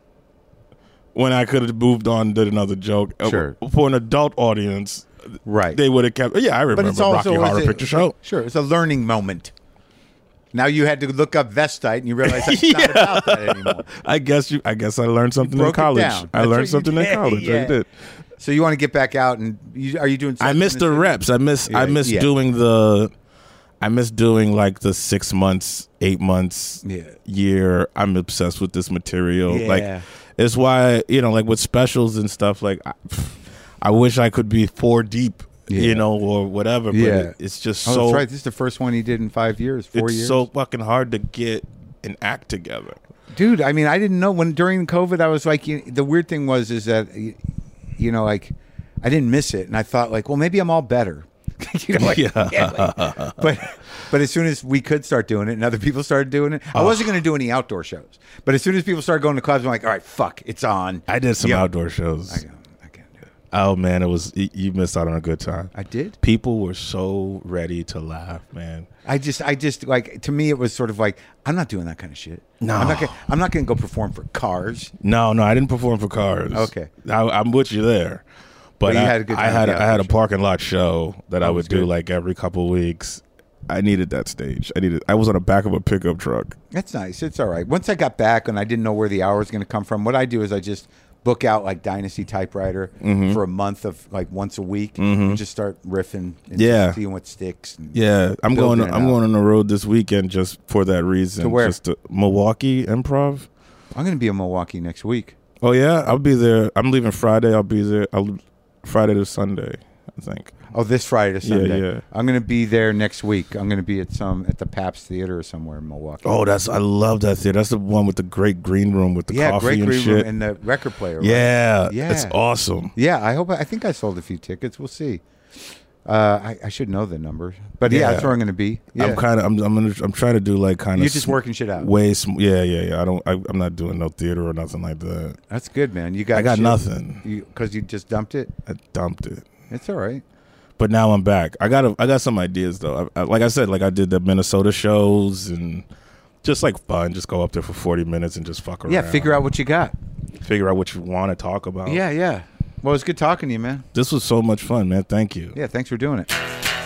when I could have moved on and did another joke. Uh, Sure. For an adult audience, Right. they would have kept. Yeah, I remember But it's also Rocky Horror it's a- Picture Show. Sure, it's a learning moment. Now you had to look up Vestite and you realize that's Yeah. not about that anymore. I guess you. I guess I learned something in broke it college. down. I That's what learned you something in did. college. Yeah. I did. So you want to get back out and you, are you doing? I Sex missed in the City? reps. I miss. I Yeah, miss yeah. doing the. I miss doing like the six months, eight months, Yeah. year. I'm obsessed with this material. Yeah. Like, it's why you know, like with specials and stuff. Like, I, I wish I could be four deep, Yeah. you know, or whatever. But Yeah. it, it's just Oh, so. that's right. This is the first one he did in five years, four it's years. so fucking hard to get an act together. Dude, I mean, I didn't know when during COVID. I was like, you, the weird thing was is that, you, you know, like I didn't miss it, and I thought like, well, maybe I'm all better. you know, like, Yeah. yeah, like- but but as soon as we could start doing it, and other people started doing it, I wasn't going to do any outdoor shows. But as soon as people started going to clubs, I'm like, all right, fuck, it's on. I did some Yeah. outdoor shows. I, can't- I can't do it. Oh man, it was y- you missed out on a good time. I did. People were so ready to laugh, man. I just, I just like to me, it was sort of like I'm not doing that kind of shit. No. I'm not. Gonna, I'm not going to go perform for Cars. No, no, I didn't perform for Cars. Okay. I, I'm with you there, but But you I had a good I time had at a, the I had a outdoor show. parking lot show that I Oh, would was do good. like every couple of weeks. I needed that stage. I needed. I was on the back of a pickup truck. That's nice. It's all right. Once I got back and I didn't know where the hour was going to come from, what I do is I just book out like Dynasty Typewriter Mm-hmm. for a month of like once a week and just start riffing and Yeah. just seeing what sticks. And Yeah, I'm building going. it I'm out. going on the road this weekend just for that reason. To where? Just to Milwaukee Improv. I'm going to be in Milwaukee next week. Oh yeah, I'll be there. I'm leaving Friday. I'll be there. I'll Friday to Sunday, I think. Oh, this Friday to Yeah, Sunday. yeah. I'm going to be there next week. I'm going to be at some at the Pabst Theater or somewhere in Milwaukee. Oh, that's I love that theater. That's the one with the great green room with the yeah, coffee great and green shit. room and the record player. Right? Yeah, Yeah. it's awesome. Yeah, I hope. I think I sold a few tickets. We'll see. Uh, I, I should know the number, but yeah, Yeah. that's where I'm going to be. Yeah. I'm kind of. I'm. I'm. Gonna, I'm trying to do like kind of. You're just working shit out. Way. Sm- yeah, yeah, yeah. I don't. I, I'm not doing no theater or nothing like that. That's good, man. You got. I got shit. nothing. because you, just dumped it. I dumped it. It's all right. But now I'm back. I got. A, I got some ideas though. I, I, like I said, like I did the Minnesota shows and just like fun. Just go up there for forty minutes and just fuck around. Yeah, figure out what you got. Figure out what you want to talk about. Yeah, yeah. Well, it's good talking to you, man. This was so much fun, man. Thank you. Yeah, thanks for doing it.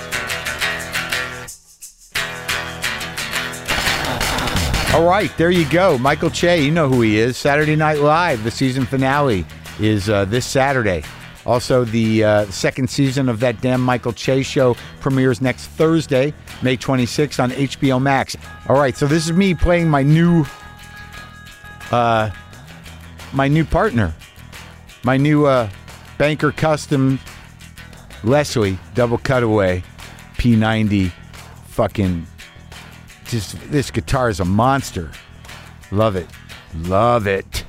All right, there you go. Michael Che, you know who he is. Saturday Night Live, the season finale is uh, this Saturday. Also, the uh, second season of that damn Michael Che show premieres next Thursday, May twenty-sixth on H B O Max. All right, so this is me playing my new, uh, my new partner, my new uh, Banker Custom Leslie double cutaway P ninety fucking. Just this guitar is a monster. Love it. Love it.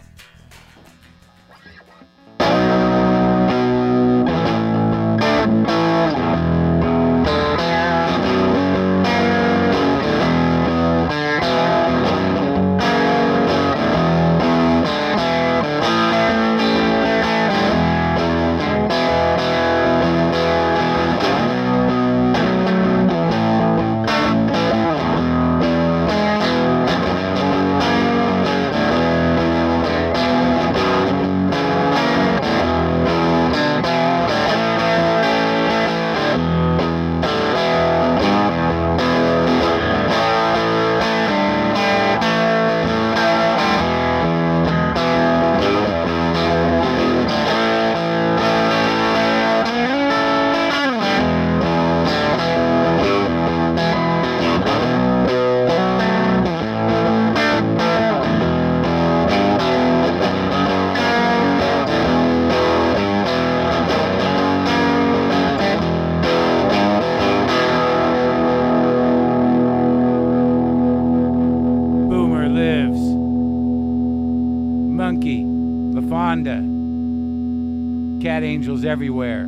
Boomer lives. Monkey. LaFonda. Cat angels everywhere.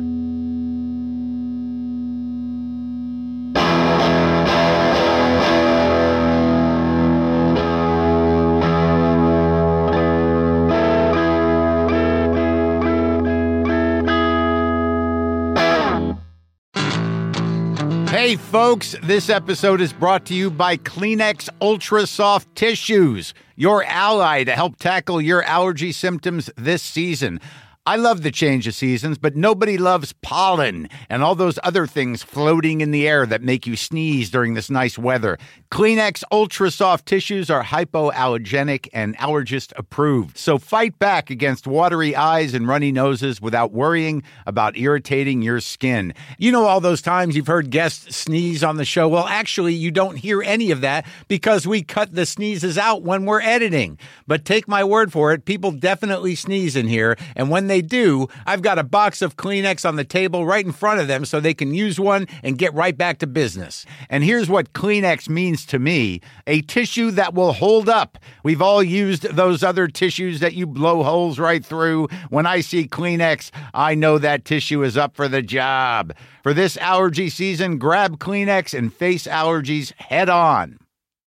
Hey folks, this episode is brought to you by Kleenex Ultra Soft Tissues, your ally to help tackle your allergy symptoms this season. I love the change of seasons, but nobody loves pollen and all those other things floating in the air that make you sneeze during this nice weather. Kleenex Ultra Soft Tissues are hypoallergenic and allergist approved. So fight back against watery eyes and runny noses without worrying about irritating your skin. You know all those times you've heard guests sneeze on the show? Well, actually, you don't hear any of that because we cut the sneezes out when we're editing. But take my word for it, people definitely sneeze in here, and when they do, I've got a box of Kleenex on the table right in front of them so they can use one and get right back to business. And here's what Kleenex means to me: a tissue that will hold up. We've all used those other tissues that you blow holes right through. When I see Kleenex, I know that tissue is up for the job. For this allergy season, grab Kleenex and face allergies head on.